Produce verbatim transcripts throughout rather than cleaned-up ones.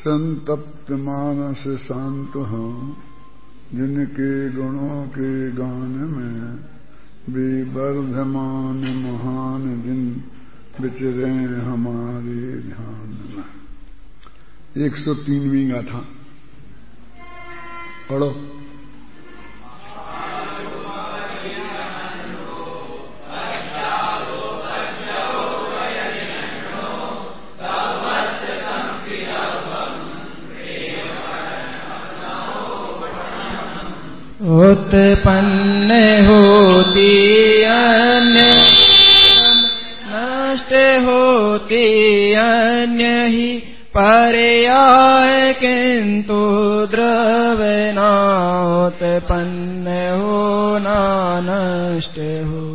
संतप्त मानस शांत हो, जिनके गुणों के गान में वे वर्धमान महान दिन विचरे हमारे ध्यान में। एक सौ तीनवीं गाथा पढ़ो। उत्पन्न होती अन्य नष्ट होती अन्य ही पर्याय, किंतु द्रव्य ना उत्पन्न हो ना नष्ट हो।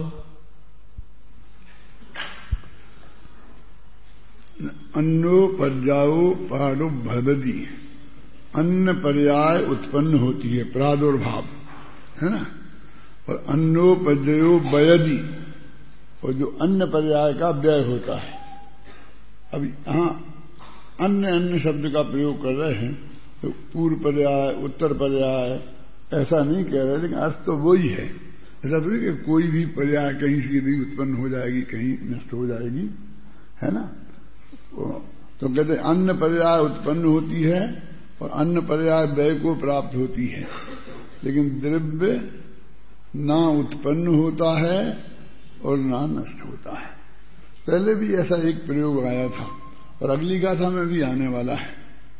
अन्नो पर्यायो प्रादुर्भवति, अन्न पर्याय उत्पन्न होती है, प्रादुर्भाव है ना। और अन्नोपजयो व्ययदि, और जो अन्न पर्याय का व्यय होता है। अब यहां अन्य अन्य शब्द का प्रयोग कर रहे हैं, तो पूर्व पर्याय उत्तर पर्याय ऐसा नहीं कह रहे, लेकिन अर्थ तो वो ही है। ऐसा तो नहीं कि कोई भी पर्याय कहीं से भी उत्पन्न हो जाएगी, कहीं नष्ट हो जाएगी, है ना। तो कहते अन्न पर्याय उत्पन्न होती है और अन्न पर्याय व्यय को प्राप्त होती है, लेकिन द्रव्य ना उत्पन्न होता है और ना नष्ट होता है। पहले भी ऐसा एक प्रयोग आया था और अगली गाथा में भी आने वाला है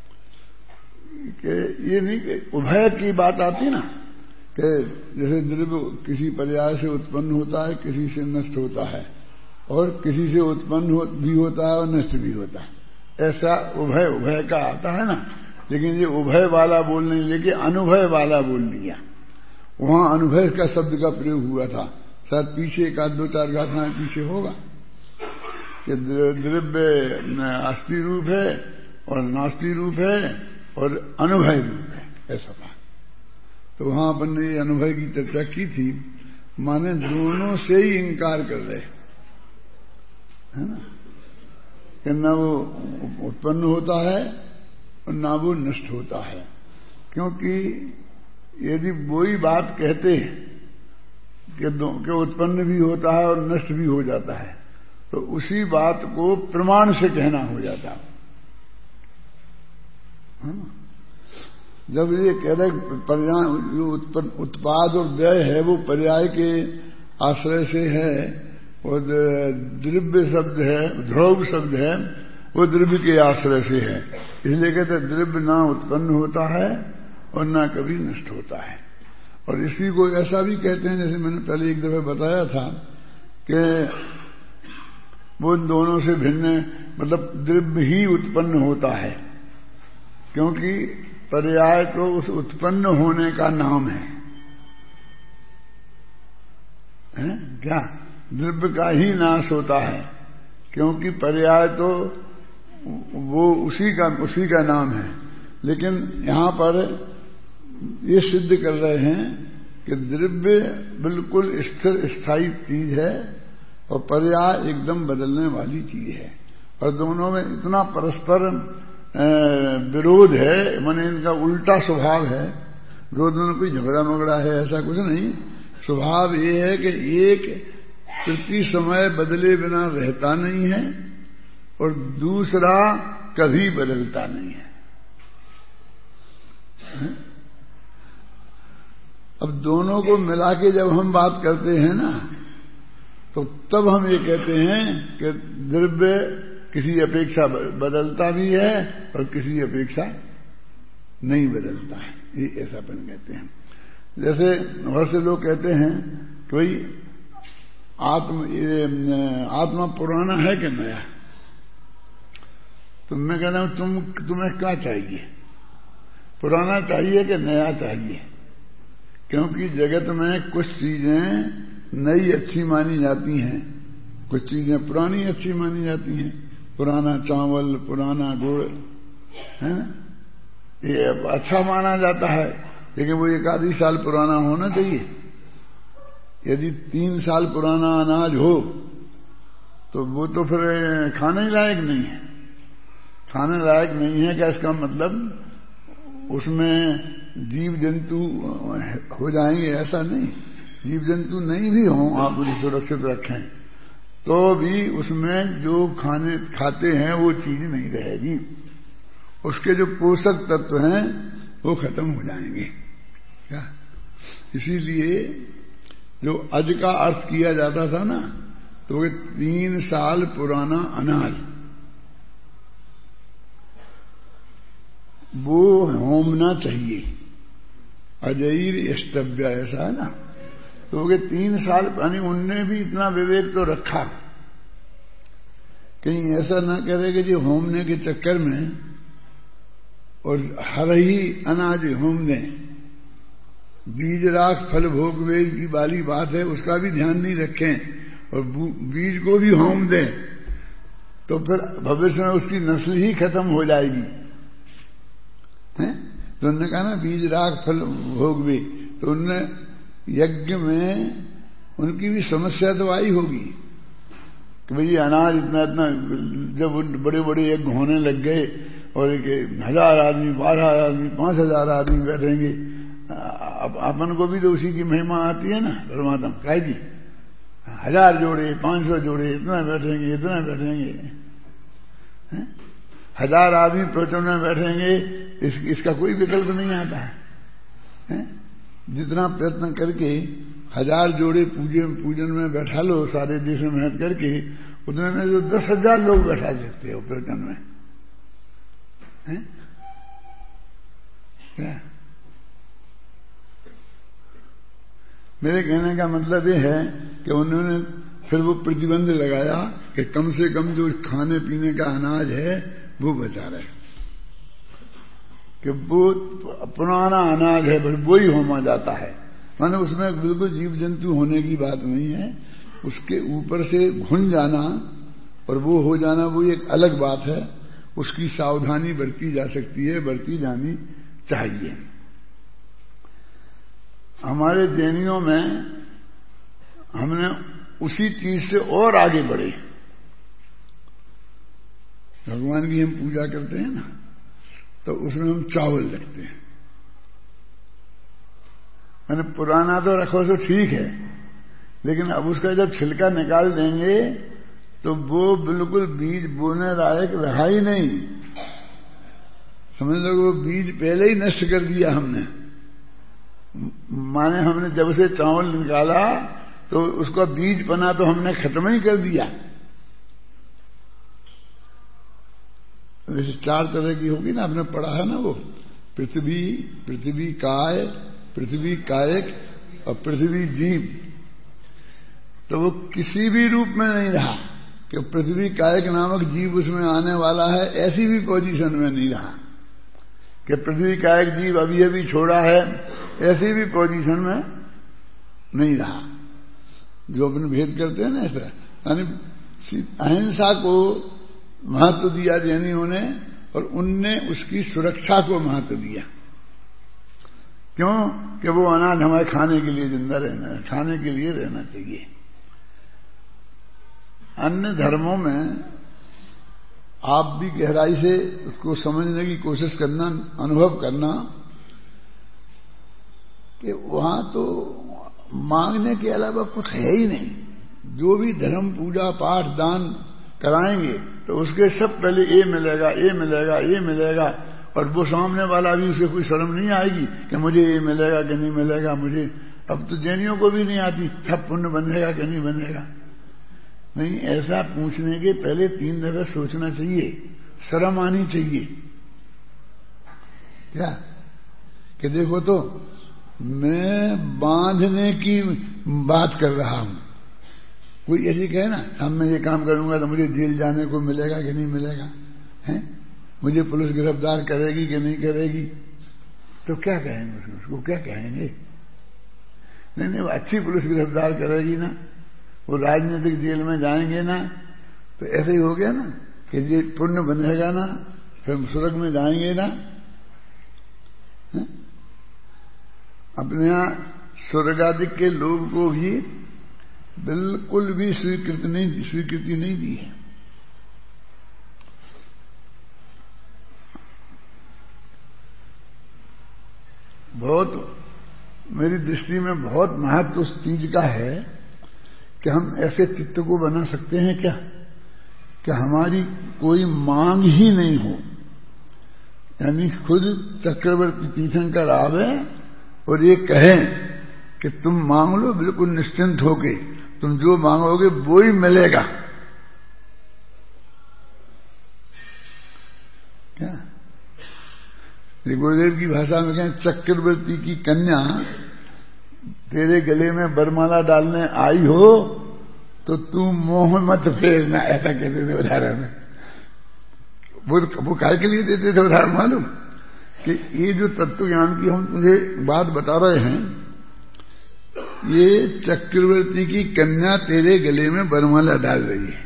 कि ये नहीं कि उभय की बात आती ना, कि जैसे द्रव्य किसी पर्याय से उत्पन्न होता है, किसी से नष्ट होता है, और किसी से उत्पन्न हो, भी होता है और नष्ट भी होता है। ऐसा उभय उभय का आता है ना। लेकिन ये उभय वाला बोल नहीं, लेकिन अनुभय वाला बोल लिया। वहां अनुभय का शब्द का प्रयोग हुआ था, शायद पीछे एक आध दो चार गाथाएं पीछे होगा कि द्रव्य अस्थि रूप है और नास्ति रूप है और अनुभय रूप है, ऐसा था। तो वहां अपन ने अनुभय की चर्चा की थी, माने दोनों से ही इंकार कर रहे है ना, कि न वो उत्पन्न होता है और ना वो नष्ट होता है। क्योंकि यदि वही बात कहते हैं कि, कि उत्पन्न भी होता है और नष्ट भी हो जाता है, तो उसी बात को प्रमाण से कहना हो जाता है। जब ये कह रहे पर्याय उत्पाद और व्यय है वो पर्याय के आश्रय से है, और द्रव्य शब्द है, ध्रुव शब्द है, वो द्रव्य के आश्रय से है। इसलिए कहते द्रव्य ना उत्पन्न होता है और ना कभी नष्ट होता है। और इसी को ऐसा भी कहते हैं, जैसे मैंने पहले एक दफा बताया था कि वो दोनों से भिन्न, मतलब द्रव्य ही उत्पन्न होता है, क्योंकि पर्याय तो उस उत्पन्न होने का नाम है, है? क्या द्रव्य का ही नाश होता है, क्योंकि पर्याय तो वो उसी का उसी का नाम है। लेकिन यहां पर ये सिद्ध कर रहे हैं कि द्रव्य बिल्कुल स्थिर स्थायी चीज है और पर्याय एकदम बदलने वाली चीज है। और दोनों में इतना परस्पर विरोध है, माने इनका उल्टा स्वभाव है। विरोध में कोई झगड़ा मगड़ा है ऐसा कुछ नहीं। स्वभाव ये है कि एक प्रति समय बदले बिना रहता नहीं है और दूसरा कभी बदलता नहीं है। अब दोनों को मिला के जब हम बात करते हैं ना, तो तब हम ये कहते हैं कि द्रव्य किसी अपेक्षा बदलता भी है और किसी अपेक्षा नहीं बदलता है, ये ऐसा अपन कहते हैं। जैसे बहुत से लोग कहते हैं कि भाई आत्म ये आत्मा पुराना है कि नया। तो मैं कहता हूं तुम तुम्हें क्या चाहिए, पुराना चाहिए कि नया चाहिए? क्योंकि जगत में कुछ चीजें नई अच्छी मानी जाती हैं, कुछ चीजें पुरानी अच्छी मानी जाती हैं। पुराना चावल, पुराना गुड़ है ना, ये अच्छा माना जाता है, लेकिन वो एक आधी साल पुराना होना चाहिए। यदि तीन साल पुराना अनाज हो तो वो तो फिर खाने लायक नहीं है। खाने लायक नहीं है, क्या इसका मतलब उसमें जीव जंतु हो जाएंगे? ऐसा नहीं। जीव जंतु नहीं भी हों, आप उन्हें सुरक्षित रखें तो भी उसमें जो खाने खाते हैं वो चीज नहीं रहेगी, उसके जो पोषक तत्व हैं वो खत्म हो जाएंगे। क्या? इसीलिए जो अज का अर्थ किया जाता था ना, तो वो तीन साल पुराना अनाज वो होमना चाहिए। अजैर स्तव्य, ऐसा है ना। तो वो तीन साल, यानी उनने भी इतना विवेक तो रखा, कहीं ऐसा ना करे कि जो होमने के चक्कर में और हर ही अनाज होम दें। बीज राख फल भोग वेद की वाली बात है, उसका भी ध्यान नहीं रखें और बीज को भी होम दें, तो फिर भविष्य में उसकी नस्ल ही खत्म हो जाएगी। हैं? तो उन्होंने कहा ना बीज राख फल भोग वे, तो उनने यज्ञ में उनकी भी समस्या तो आई होगी कि भाई अनाज इतना इतना, जब बड़े बड़े यज्ञ होने लग गए और एक हजार आदमी, बारह आदमी, पांच हजार आदमी बैठेंगे, अब अपन को भी तो उसी की महिमा आती है ना। परमात्मा कहे जी हजार जोड़े, पांच सौ जोड़े, इतना बैठेंगे, इतना बैठेंगे, है? हजार आदमी प्रवचन में बैठेंगे, इस, इसका कोई विकल्प नहीं आता है, है? जितना प्रयत्न करके हजार जोड़े पूजन पूजन में बैठा लो, सारे देश में मेहनत करके, उतने में जो दस हजार लोग बैठा सकते हो प्रवचन में, है? क्या? मेरे कहने का मतलब ये है कि उन्होंने फिर वो प्रतिबंध लगाया कि कम से कम जो खाने पीने का अनाज है वो बचा रहे, कि वो पुराना अनाज है, बस वो ही होमा जाता है। माने उसमें बिल्कुल जीव जंतु होने की बात नहीं है, उसके ऊपर से घुन जाना और वो हो जाना वो एक अलग बात है। उसकी सावधानी बरती जा सकती है, बरती जानी चाहिए। हमारे जैनियों में हमने उसी चीज से और आगे बढ़े। भगवान की हम पूजा करते हैं ना, तो उसमें हम चावल रखते हैं। मैंने पुराना तो रखो तो ठीक है, लेकिन अब उसका जब छिलका निकाल देंगे तो वो बिल्कुल बीज बोने लायक रहा ही नहीं। समझ लो वो बीज पहले ही नष्ट कर दिया हमने। माने हमने जब से चावल निकाला तो उसका बीज बना तो हमने खत्म ही कर दिया। वैसे चार तरह की होगी ना, आपने पढ़ा है ना, वो पृथ्वी, पृथ्वी काय, पृथ्वी कायक और पृथ्वी जीव। तो वो किसी भी रूप में नहीं रहा कि पृथ्वी कायक नामक जीव उसमें आने वाला है, ऐसी भी पोजीशन में नहीं रहा कि पृथ्वी कायक जीव अभी अभी छोड़ा है, ऐसी भी पोजीशन में नहीं रहा। जो अपने भेद करते हैं ना, ऐसा यानी अहिंसा को महत्व दिया जैनियों ने, और उनने उसकी सुरक्षा को महत्व दिया। क्यों? कि वो अनाज हमारे खाने के लिए जिंदा रहना है, खाने के लिए रहना चाहिए। अन्य धर्मों में आप भी गहराई से उसको समझने की कोशिश करना, अनुभव करना कि वहां तो मांगने के अलावा कुछ है ही नहीं। जो भी धर्म पूजा पाठ दान कराएंगे तो उसके सब पहले ये मिलेगा, ये मिलेगा, ये मिलेगा, और वो सामने वाला भी उसे कोई शर्म नहीं आएगी कि मुझे ये मिलेगा कि नहीं मिलेगा। मुझे अब तो जैनियों को भी नहीं आती, सब पुण्य बनेगा कि नहीं बनेगा। नहीं, ऐसा पूछने के पहले तीन दफे सोचना चाहिए, शर्म आनी चाहिए। क्या कि देखो तो मैं बांधने की बात कर रहा हूं, कोई ऐसी कहे ना अब मैं ये काम करूंगा तो मुझे जेल जाने को मिलेगा कि नहीं मिलेगा, हैं? मुझे पुलिस गिरफ्तार करेगी कि नहीं करेगी, तो क्या कहेंगे उसको, उसको क्या कहेंगे? नहीं नहीं, वो अच्छी पुलिस गिरफ्तार करेगी ना, वो राजनीतिक जेल में जाएंगे ना, तो ऐसे ही हो गया ना कि ये पुण्य बनेगा ना, फिर स्वर्ग में जाएंगे ना। है? अपने यहां स्वर्गादिक के लोग को भी बिल्कुल भी स्वीकृति नहीं स्वीकृति नहीं दी है। बहुत मेरी दृष्टि में बहुत महत्व उस चीज का है कि हम ऐसे चित्त को बना सकते हैं क्या कि हमारी कोई मांग ही नहीं हो, यानी खुद चक्रवर्ती तीर्थंकर आवे और ये कहें कि तुम मांग लो बिल्कुल निश्चिंत होके, तुम जो मांगोगे वो ही मिलेगा। क्या गुरुदेव की भाषा में कहें, चक्रवर्ती की कन्या तेरे गले में बरमाला डालने आई हो तो तू मोह मत फेरना, ऐसा कहते थे उदाहरण में। वो वो काय के लिए देते थे उदाहरण मालूम कि ये जो तत्व ज्ञान की हम तुझे बात बता रहे हैं, ये चक्रवर्ती की कन्या तेरे गले में बरमाला डाल रही है।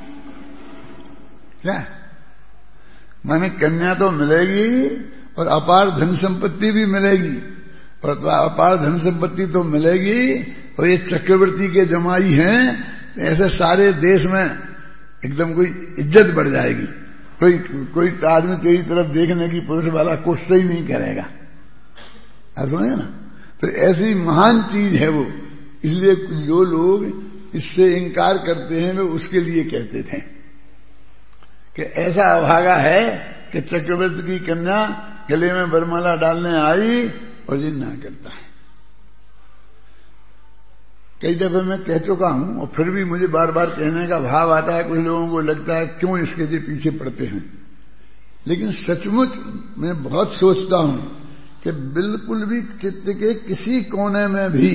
क्या माने कन्या तो मिलेगी और अपार धन संपत्ति भी मिलेगी, और तो अपार धन संपत्ति तो मिलेगी और ये चक्रवर्ती के जमाई हैं, ऐसे सारे देश में एकदम कोई इज्जत बढ़ जाएगी। कोई कोई आदमी तेरी तरफ देखने की पुरुष वाला कोशिश ही नहीं करेगा। आप समझे ना? तो ऐसी महान चीज है वो। इसलिए जो लोग इससे इनकार करते हैं वे उसके लिए कहते थे कि ऐसा अभागा है कि चक्रवर्ती की कन्या गले में बरमाला डालने आई और ये ना करता है। कई दफे मैं कह चुका हूं और फिर भी मुझे बार बार कहने का भाव आता है। कुछ लोगों को लगता है क्यों इसके लिए पीछे पड़ते हैं, लेकिन सचमुच मैं बहुत सोचता हूं कि बिल्कुल भी चित्त के किसी कोने में भी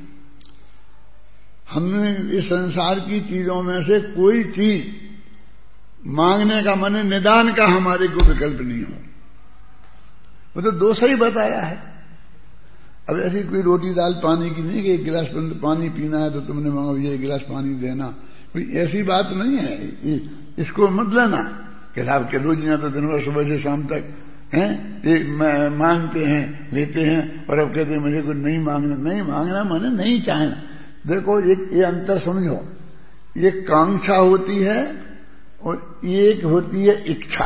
हमने इस संसार की चीजों में से कोई चीज मांगने का, माने निदान का हमारे को विकल्प नहीं हो। वो तो दोष ही बताया है। अब ऐसी कोई रोटी दाल पानी की नहीं कि एक गिलास पानी पीना है तो तुमने मांगो ये एक गिलास पानी देना, कोई ऐसी बात नहीं है। इसको मत लेना कि साहब के रोज ना तो दिन भर सुबह से शाम तक हैं ये मांगते हैं लेते हैं और अब कहते हैं मुझे कुछ नहीं मांगना। नहीं मांगना माने नहीं चाहना। देखो एक ये अंतर समझो, ये कांक्षा होती है और एक होती है इच्छा।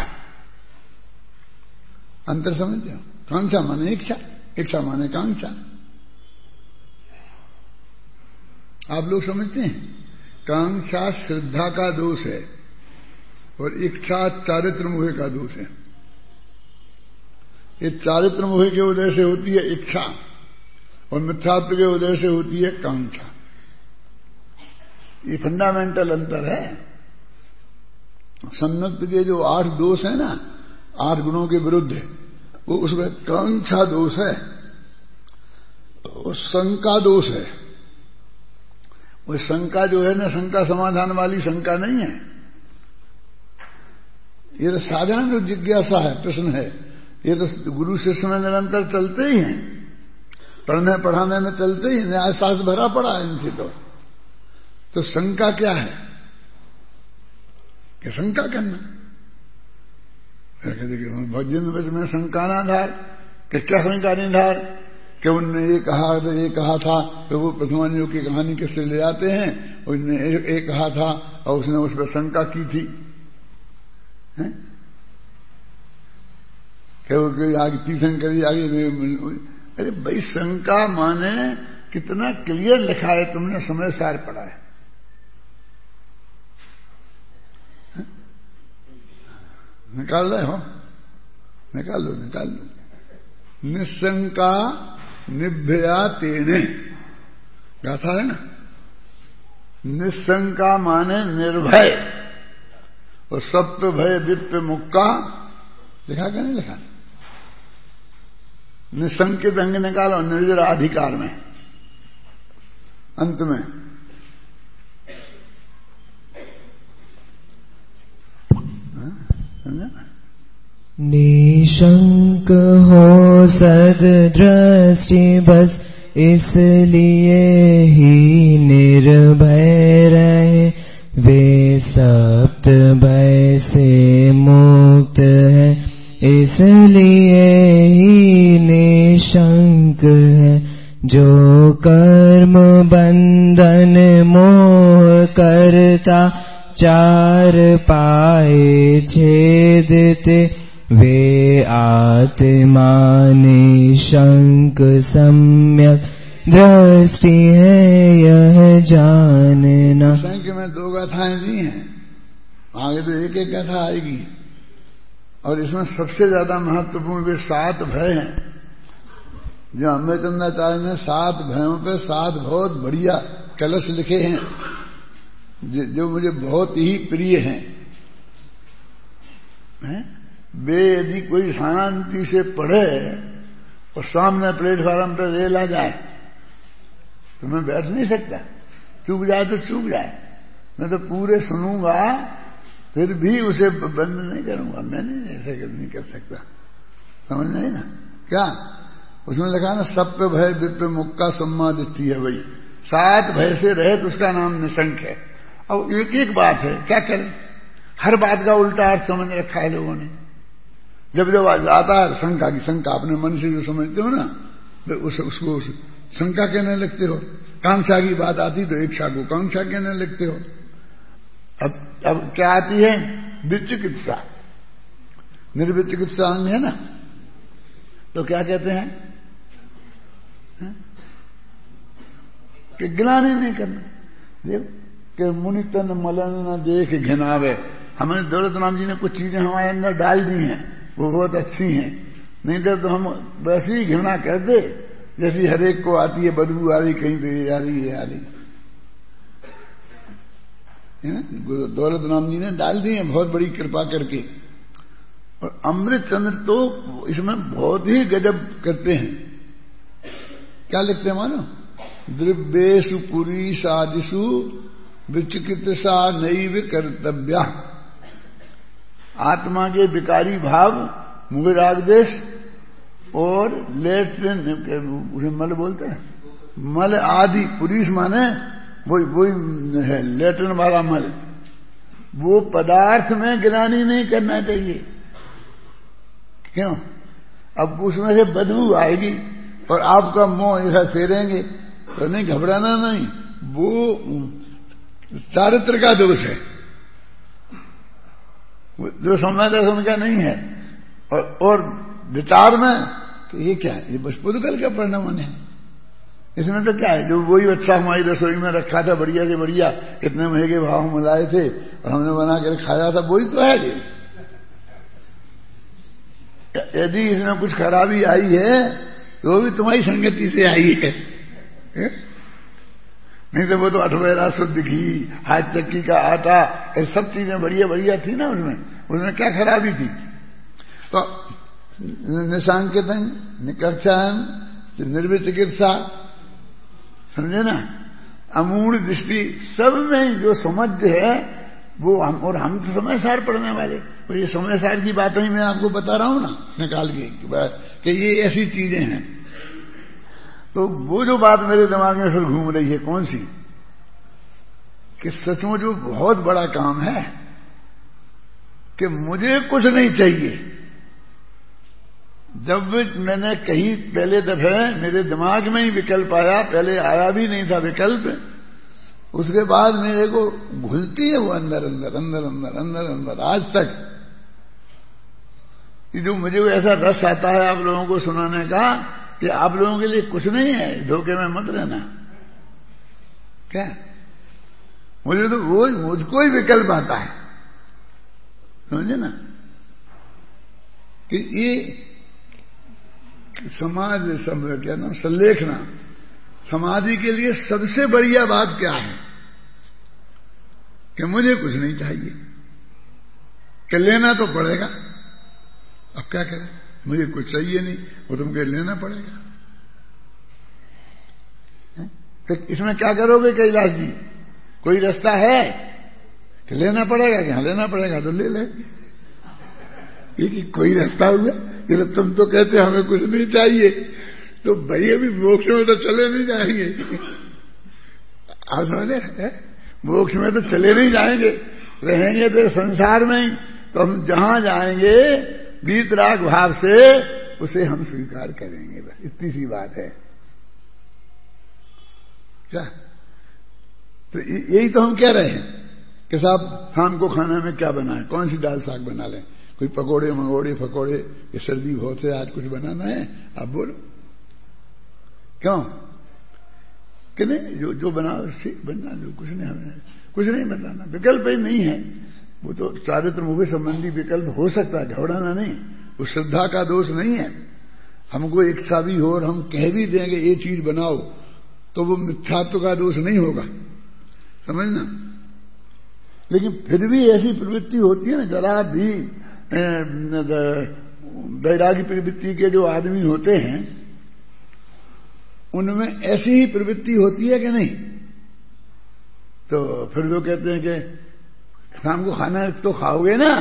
अंतर समझते हो? कांक्षा माने इच्छा, इच्छा माने कांक्षा। आप लोग समझते हैं? कांक्षा श्रद्धा का दोष है और इच्छा चारित्र मोह का दोष है। ये चारित्र मोह के उदय से होती है इच्छा और मिथ्यात्व के उदय से होती है कांक्षा। ये फंडामेंटल अंतर है। सन्नत के जो आठ दोष है ना, आठ गुणों के विरुद्ध है, वो उसमें कांक्षा दोष है और शंका दोष है। वो शंका जो है ना, शंका समाधान वाली शंका नहीं है। ये तो साधारण जो जिज्ञासा है, प्रश्न है, ये तो गुरु शिष्य में निरंतर चलते ही हैं, पढ़ने पढ़ाने में चलते ही, न्याय शास्त्र भरा पड़ा है इनसे। तो तो शंका क्या है कि शंका करना भजन बस में शंका ना धार कि क्या शंका नहीं धार कि उनने ये कहा तो ये कहा था, तो वो प्रथमानियों की कहानी किससे ले आते हैं, उनने एक कहा था और उसने उस पर शंका की थी है? कि वो आगे तीर्थंकरी आगे। अरे भाई शंका माने कितना क्लियर लिखा है, तुमने समय सार पढ़ा है। निकाल रहे हो? निकाल लो निकाल लो। निशंका निभया तेने गाथा है ना। निशंका माने निर्भय और सत्व भय वित्त मुक्का। लिखा क्या नहीं लिखा? निशंकित अंग निकालो निर्जरा अधिकार में अंत में। निशंक हो सद्दृष्टि बस इसलिए ही निर्भय रहे, वे सप्त भय से मुक्त है इसलिए ही निशंक है। जो कर्म बंधन मोह करता चार पाए छेदते, वे आत्मा निशंक सम्यक दृष्टि है यह जानना। संख्य में दो गाथाएं दी हैं, आगे तो एक एक गाथा आएगी। और इसमें सबसे ज्यादा महत्वपूर्ण वे सात भय हैं जो अमृतचंद्राचार्य ने सात भयों पे सात बहुत बढ़िया कलश लिखे हैं जो मुझे बहुत ही प्रिय हैं। है? वे यदि कोई शांति से पढ़े और सामने प्लेटफार्म पर रेल आ जाए तो मैं बैठ नहीं सकता, चूक जाए तो चूक जाए, मैं तो पूरे सुनूंगा फिर भी उसे बंद नहीं करूंगा। मैं नहीं ऐसे नहीं कर सकता, समझ नहीं ना क्या? उसमें लिखा ना सप्त भय विप्र मुक्का सम्मादित्य है, वही सात भय से रहे तो उसका नाम निशंक है। अब एक एक बात है, क्या करें, हर बात का उल्टा अर्थ समझ रखा है लोगों ने। जब जब आता है शंका की, शंका अपने मन से जो समझते हो ना तो उस, उसको उस शंका कहने लगते हो। कांक्षा की बात आती तो इच्छा को कांक्षा कहने लगते हो। अब अब क्या आती है, विचिकित्सा, निर्विचिकित्सा अंग है ना, तो क्या कहते हैं है? कि गिलानी नहीं करना। देख कि मुनि तन मलन न देख घिनावे। हमें दौलत राम जी ने कुछ चीजें हमारे अंदर डाल दी हैं, वो बहुत अच्छी हैं, नहीं तो, तो हम वैसे ही घृणा कर दे जैसी हरेक को आती है, बदबू आ रही कहीं पे आ रही है आ रही है। दौलत राम जी ने डाल दी है बहुत बड़ी कृपा करके। और अमृतचंद्र तो इसमें बहुत ही गजब करते हैं। क्या लिखते हैं मानो, द्रव्येषु पुरीषादिषु विचिकित्सा नैव कर्तव्या। आत्मा के विकारी भाव मुगरागदेश और लेट्रिन, उसे मल बोलते हैं, मल आदि, पुरीष माने वही वही है लेट्रिन वाला मल, वो पदार्थ में गिरानी नहीं करना चाहिए। क्यों? अब उसमें से बदबू आएगी और आपका मुंह ऐसा फेरेंगे तो नहीं, घबराना नहीं, वो चारित्र का दोष है, जो समय दर्शन का नहीं है। और, और विचार में कि ये क्या है, ये बस पुदगल का परिणाम है, इसमें तो क्या है, जो वही अच्छा हमारी रसोई में रखा था बढ़िया से बढ़िया, इतने महंगे भाव मिलाए थे और हमने बना कर खाया था, वही तो है। ये यदि इसमें कुछ खराबी आई है तो वो भी तुम्हारी संगति से आई है, है? नहीं तो वो तो अठवेरा शुद्ध घी, हाथ चक्की का आटा, ये सब चीजें बढ़िया बढ़िया थी ना उसमें, उसमें क्या खराबी थी? तो निशांकितन, निकक्षान, निर्विचिकित्सा, समझे ना, अमूढ़ दृष्टि, सब में जो समझ है वो हम, और हम तो समय सार पढ़ने वाले, तो ये समय सार की बातें ही मैं आपको बता रहा हूं ना निकाल के कि ये ऐसी चीजें हैं। तो वो जो बात मेरे दिमाग में फिर घूम रही है कौन सी, कि सचमुच जो बहुत बड़ा काम है कि मुझे कुछ नहीं चाहिए। जब मैंने कहीं पहले दफे मेरे दिमाग में ही विकल्प आया, पहले आया भी नहीं था विकल्प, उसके बाद मेरे को घुलती है वो अंदर अंदर अंदर अंदर अंदर अंदर आज तक। कि जो मुझे ऐसा रस आता है आप लोगों को सुनाने का कि आप लोगों के लिए कुछ नहीं है, धोखे में मत रहना। क्या मुझे तो वो मुझको ही विकल्प आता है, समझे ना, कि ये समाज सब क्या नाम संलेखना, समाधि के लिए सबसे बढ़िया बात क्या है कि मुझे कुछ नहीं चाहिए, कि लेना तो पड़ेगा। अब क्या करें, मुझे कुछ चाहिए नहीं, वो तुमको लेना पड़ेगा। तो इसमें क्या करोगे कैलाश जी, कोई रास्ता है कि लेना पड़ेगा, कि हाँ लेना पड़ेगा तो ले ले, लेकिन कोई रास्ता हुआ कि तो तुम तो कहते हमें कुछ नहीं चाहिए, तो भाई अभी मोक्ष में तो चले नहीं जाएंगे। आप समझे, मोक्ष में तो चले नहीं जाएंगे, रहेंगे तो संसार में ही। तो हम जहां जाएंगे वीतराग भाव से उसे हम स्वीकार करेंगे, बस इतनी सी बात है। क्या तो यही तो हम कह रहे हैं कि साहब शाम को खाने में क्या बनाएं, कौन सी दाल साग बना लें, कोई पकोड़े मंगोड़े फकोड़े, ये सर्दी बहुत है, आज कुछ बनाना है, आप बोलो। क्यों कि नहीं, जो जो बनाओ बनना दो, कुछ नहीं, हमें कुछ नहीं बनाना, विकल्प ही नहीं है। वो तो चारित्र मुख्य संबंधी विकल्प हो सकता है, घबराना नहीं, वो श्रद्धा का दोष नहीं है। हमको इच्छा भी हो और हम कह भी देंगे ये चीज बनाओ, तो वो मिथ्यात्व का दोष नहीं होगा, समझना। लेकिन फिर भी ऐसी प्रवृत्ति होती है ना, जरा भी वैरागी प्रवृत्ति के जो आदमी होते हैं उनमें ऐसी ही प्रवृत्ति होती है कि नहीं। तो फिर वो कहते हैं कि शाम को खाना तो खाओगे ना,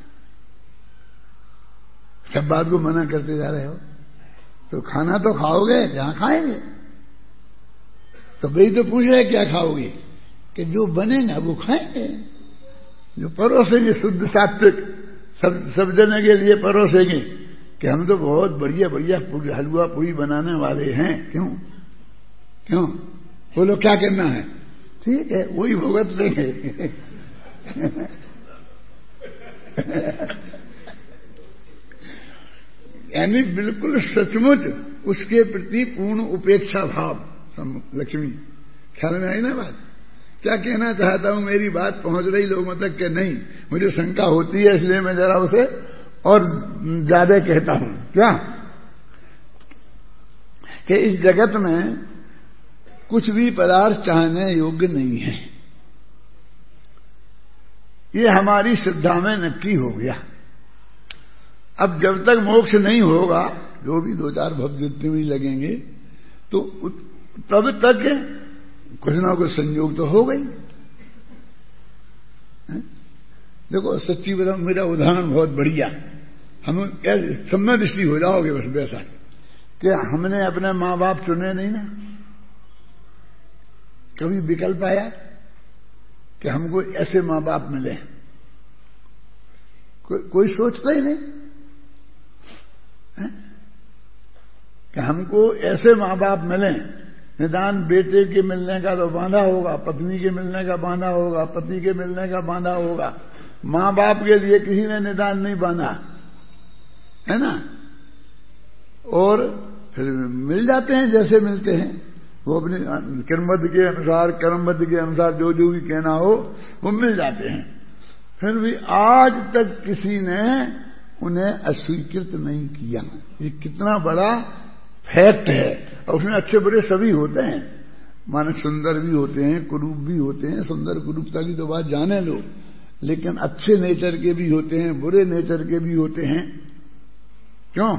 सब बात को मना करते जा रहे हो, तो खाना तो खाओगे, जहां खाएंगे। तो भाई तो पूछ रहे क्या खाओगे, कि जो बनेगा वो खाएंगे, जो परोसेंगे शुद्ध सात्विक, सब सब जने के लिए परोसेंगे कि हम तो बहुत बढ़िया बढ़िया हलवा पूरी बनाने वाले हैं। क्यों क्यों बोलो, क्या करना है, ठीक है वही भुगत लेंगे। यानी बिल्कुल सचमुच उसके प्रति पूर्ण उपेक्षा भाव। लक्ष्मी ख्याल में आई ना बात, क्या कहना चाहता हूं, मेरी बात पहुंच रही लोगों तक के नहीं। मुझे शंका होती है, इसलिए मैं जरा उसे और ज्यादा कहता हूं। क्या कि इस जगत में कुछ भी पदार्थ चाहने योग्य नहीं है, ये हमारी श्रद्धा में नक्की हो गया। अब जब तक मोक्ष नहीं होगा, जो भी दो चार भवयुद्धि भी लगेंगे, तो तब तक कुछ ना कुछ संयोग तो हो गई। देखो सच्ची बताऊं, मेरा उदाहरण बहुत बढ़िया, हम सम्य दृष्टि हो जाओगे बस वैसा कि हमने अपने मां बाप चुने नहीं ना। कभी विकल्प आया कि हमको ऐसे मां बाप मिले, को, कोई सोचता ही नहीं है? कि हमको ऐसे मां बाप मिले, निदान बेटे के मिलने का तो बांधा होगा, पत्नी के मिलने का बांधा होगा, पति के मिलने का बांधा होगा, मां बाप के लिए किसी ने निदान नहीं बांधा है ना। और फिर मिल जाते हैं जैसे मिलते हैं, वो अपने कर्मबद्ध के अनुसार कर्मबद्ध के अनुसार जो जो भी कहना हो वो मिल जाते हैं। फिर भी आज तक किसी ने उन्हें अस्वीकृत नहीं किया। ये कितना बड़ा फैक्ट है। और उसमें अच्छे बुरे सभी होते हैं, मानक सुंदर भी होते हैं, कुरूप भी होते हैं। सुंदर कुरूपता की तो बात जाने लो, लेकिन अच्छे नेचर के भी होते हैं, बुरे नेचर के भी होते हैं। क्यों,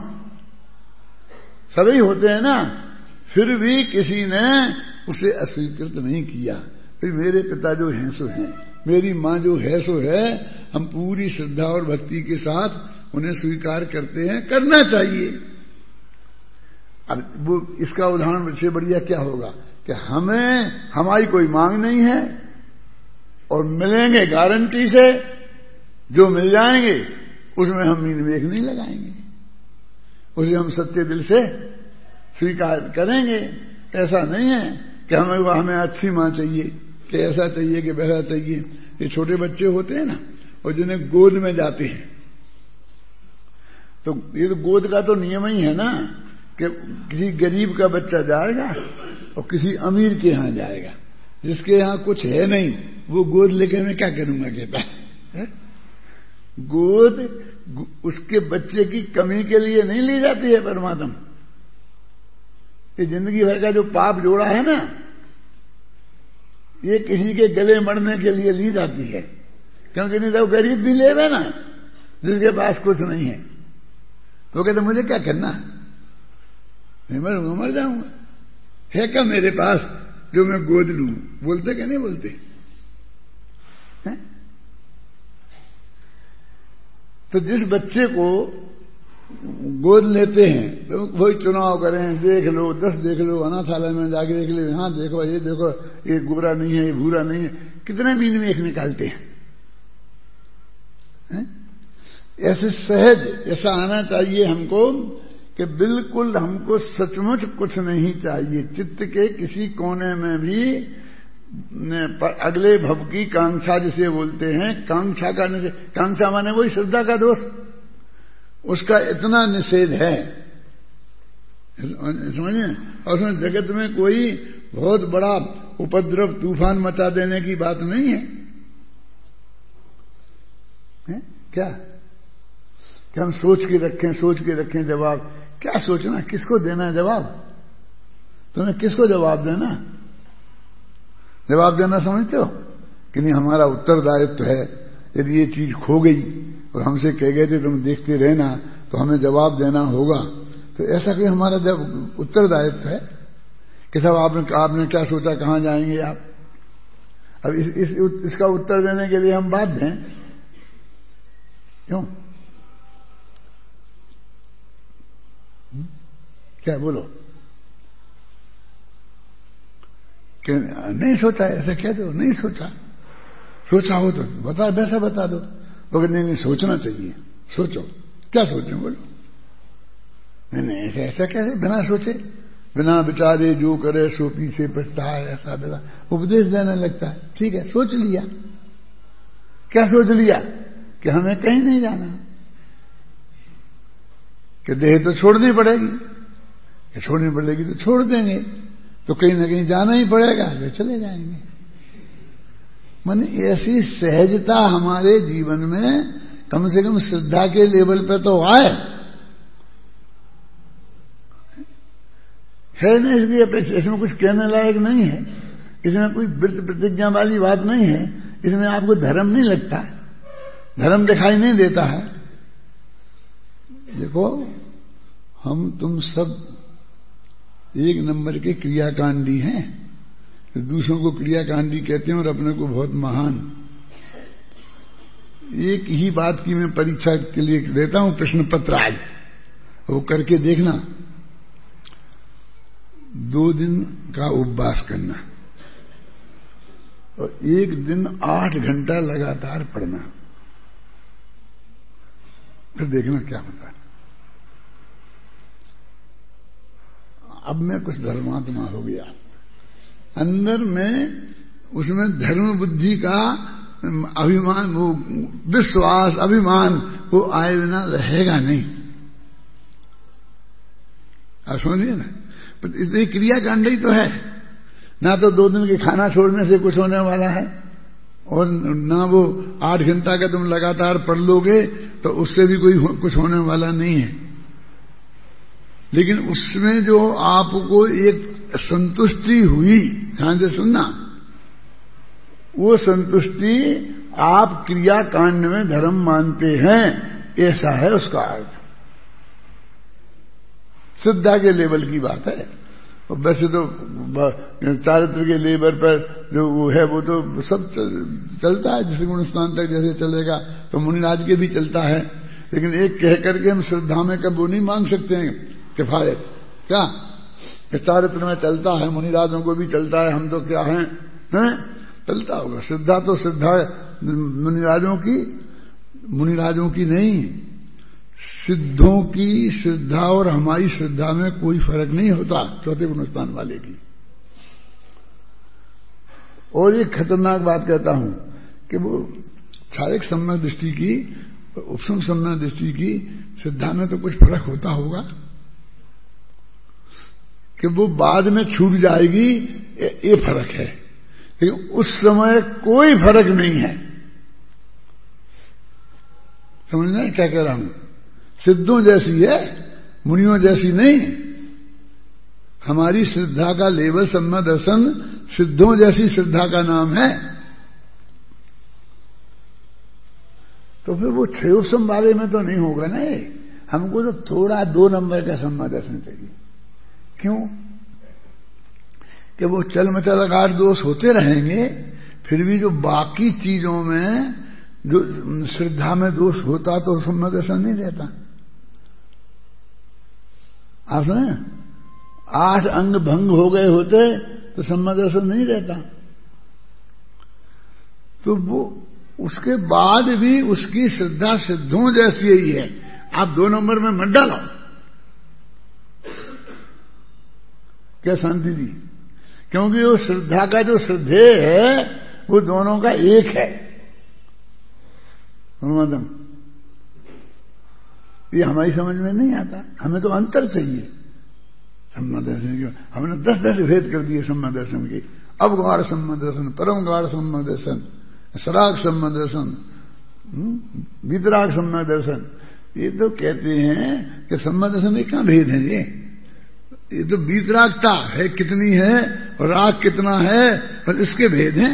सभी होते हैं ना। फिर भी किसी ने उसे अस्वीकृत नहीं किया। फिर मेरे पिता जो हैं सो हैं, मेरी मां जो है सो है, हम पूरी श्रद्धा और भक्ति के साथ उन्हें स्वीकार करते हैं, करना चाहिए। अब वो इसका उदाहरण से बढ़िया क्या होगा कि हमें हमारी कोई मांग नहीं है और मिलेंगे गारंटी से, जो मिल जाएंगे उसमें हम मीन नहीं लगाएंगे, उसे हम सच्चे दिल से स्वीकार करेंगे। ऐसा नहीं है कि हमें हमें अच्छी मां चाहिए, कि ऐसा चाहिए कि वैसा चाहिए। ये छोटे बच्चे होते हैं ना, और जिन्हें गोद में जाते हैं, तो ये तो गोद का तो नियम ही है ना कि किसी गरीब का बच्चा जाएगा और किसी अमीर के यहां जाएगा। जिसके यहां कुछ है नहीं वो गोद लेके मैं क्या करूंगा कहता है। गोद उसके बच्चे की कमी के लिए नहीं ली जाती है परमात्मा। ये जिंदगी भर का जो पाप जोड़ा है ना, ये किसी के गले मरने के लिए ली जाती है। क्योंकि नहीं तो गरीब भी ले ना, जिसके पास कुछ नहीं है, तो कहते मुझे क्या करना, मैं मरूंगा मर जाऊंगा, है क्या मेरे पास जो मैं गोद लूं। बोलते क्या नहीं बोलते है? तो जिस बच्चे को गोद लेते हैं तो वही चुनाव करें, देख लो, दस देख लो, अनाथालय में जाके देख लो, यहां देखो, ये देखो, ये गोरा नहीं है, ये भूरा नहीं है, कितने बीन में एक निकालते हैं, है? ऐसे सहज ऐसा आना चाहिए हमको कि बिल्कुल हमको सचमुच कुछ नहीं चाहिए। चित्त के किसी कोने में भी पर अगले भव की कांक्षा जिसे बोलते हैं, कांक्षा का निषेध, कांक्षा माने वही श्रद्धा का दोष, उसका इतना निषेध है, समझिए। और उसमें जगत में कोई बहुत बड़ा उपद्रव तूफान मचा देने की बात नहीं है, है? क्या कि हम सोच के रखें, सोच के रखें जवाब। क्या सोचना, किसको देना है जवाब? तुम्हें किसको जवाब देना? जवाब देना समझते हो कि नहीं, हमारा उत्तरदायित्व है। यदि ये चीज खो गई और हमसे कह गए थे तुम देखते रहना, तो हमें जवाब देना होगा। तो ऐसा कोई हमारा जब उत्तरदायित्व है कि साहब आपने आपने क्या सोचा, कहां जाएंगे आप? अब इस, इस इसका उत्तर देने के लिए हम बाध्य हैं, क्यों? क्या बोलो? कि नहीं सोचा, ऐसा कह दो, नहीं सोचा। सोचा हो तो बता, वैसा बता दो। मगर नहीं नहीं सोचना चाहिए, सोचो। क्या सोचे? बोलो। नहीं नहीं ऐसा ऐसा कैसे बिना सोचे, बिना विचारे जो करे सो पीछे पछताए, ऐसा बिना उपदेश देने लगता है। ठीक है, सोच लिया। क्या सोच लिया? कि हमें कहीं नहीं जाना, कि देह तो छोड़नी पड़ेगी, कि छोड़नी पड़ेगी तो छोड़ देंगे, तो कहीं ना कहीं जाना ही पड़ेगा, वे चले जाएंगे। माने ऐसी सहजता हमारे जीवन में कम से कम श्रद्धा के लेवल पे तो आए, है ना? इसलिए अपेक्षा, इसमें कुछ कहने लायक नहीं है, इसमें कोई व्रत प्रतिज्ञा वाली बात नहीं है, इसमें आपको धर्म नहीं लगता है, धर्म दिखाई नहीं देता है। देखो, हम तुम सब एक नंबर के क्रियाकांडी हैं, तो दूसरों को क्रियाकांडी कहते हैं और अपने को बहुत महान। एक ही बात की मैं परीक्षा के लिए देता हूं प्रश्न पत्र, आज वो करके देखना। दो दिन का उपवास करना और एक दिन आठ घंटा लगातार पढ़ना, फिर देखना क्या होता है। अब मैं कुछ धर्मात्मा हो गया, अंदर में उसमें धर्म बुद्धि का अभिमान, वो विश्वास, अभिमान, वो आए बिना रहेगा नहीं। आप समझिए ना, इतनी क्रियाकांड ही तो है ना। तो दो दिन के खाना छोड़ने से कुछ होने वाला है, और ना वो आठ घंटा का तुम लगातार पढ़ लोगे तो उससे भी कोई हो, कुछ होने वाला नहीं है। लेकिन उसमें जो आपको एक संतुष्टि हुई, ध्यान से सुनना, वो संतुष्टि आप क्रियाकांड में धर्म मानते हैं, ऐसा है उसका अर्थ। श्रद्धा के लेवल की बात है। और वैसे तो चारित्र के लेवल पर जो वो है वो तो सब चलता है, जिस गुण स्थान तक जैसे चलेगा तो मुनिराज के भी चलता है। लेकिन एक कह करके हम श्रद्धा में कब वो नहीं मांग सकते हैं किफायत, क्या चारित्र में चलता है, मुनिराजों को भी चलता है, हम तो क्या हैं, हैं? चलता होगा। श्रद्धा तो श्रद्धा मुनिराजों की, मुनिराजों की नहीं, सिद्धों की श्रद्धा और हमारी श्रद्धा में कोई फर्क नहीं होता, चौथे गुणस्थान वाले की। और एक खतरनाक बात कहता हूं कि वो छायक सम्यक दृष्टि की, उपसम सम्यक दृष्टि की श्रद्धा में तो कुछ फर्क होता होगा कि वो बाद में छूट जाएगी, ये फर्क है। लेकिन उस समय कोई फर्क नहीं है। समझना है क्या कह रहा हूं? सिद्धों जैसी है, मुनियों जैसी नहीं। हमारी श्रद्धा का लेवल सम्यक दर्शन सिद्धों जैसी श्रद्धा का नाम है। तो फिर वो क्षयोपम वाले में तो नहीं होगा ना। हमको तो थोड़ा दो नंबर का सम्यक दर्शन चाहिए। क्यों? कि वो चल मचल आकार दोष होते रहेंगे, फिर भी जो बाकी चीजों में जो श्रद्धा में दोष होता तो सम्यक दर्शन नहीं रहता। आप सुने, आठ अंग भंग हो गए होते तो सम्यक दर्शन नहीं रहता। तो वो उसके बाद भी उसकी श्रद्धा सिद्धों जैसी ही है। आप दो नंबर में मत डालो। क्या शांति दी क्योंकि वो श्रद्धा का जो श्रद्धेय है वो दोनों का एक है। अनुमोदन ये हमारी समझ में नहीं आता, हमें तो अंतर चाहिए सम्मा दर्शन के। हमने दस दस भेद कर दिए सम्मा दर्शन के, अवगाढ़ सम्मा दर्शन, परम गाढ़ सम्मा दर्शन, सराग सम्मा दर्शन, वितराग सम्मा दर्शन। ये तो कहते हैं कि सम्मा दर्शन में क्या भेद है? ये ये तो वितरागता है कितनी है और राग कितना है, पर इसके भेद हैं।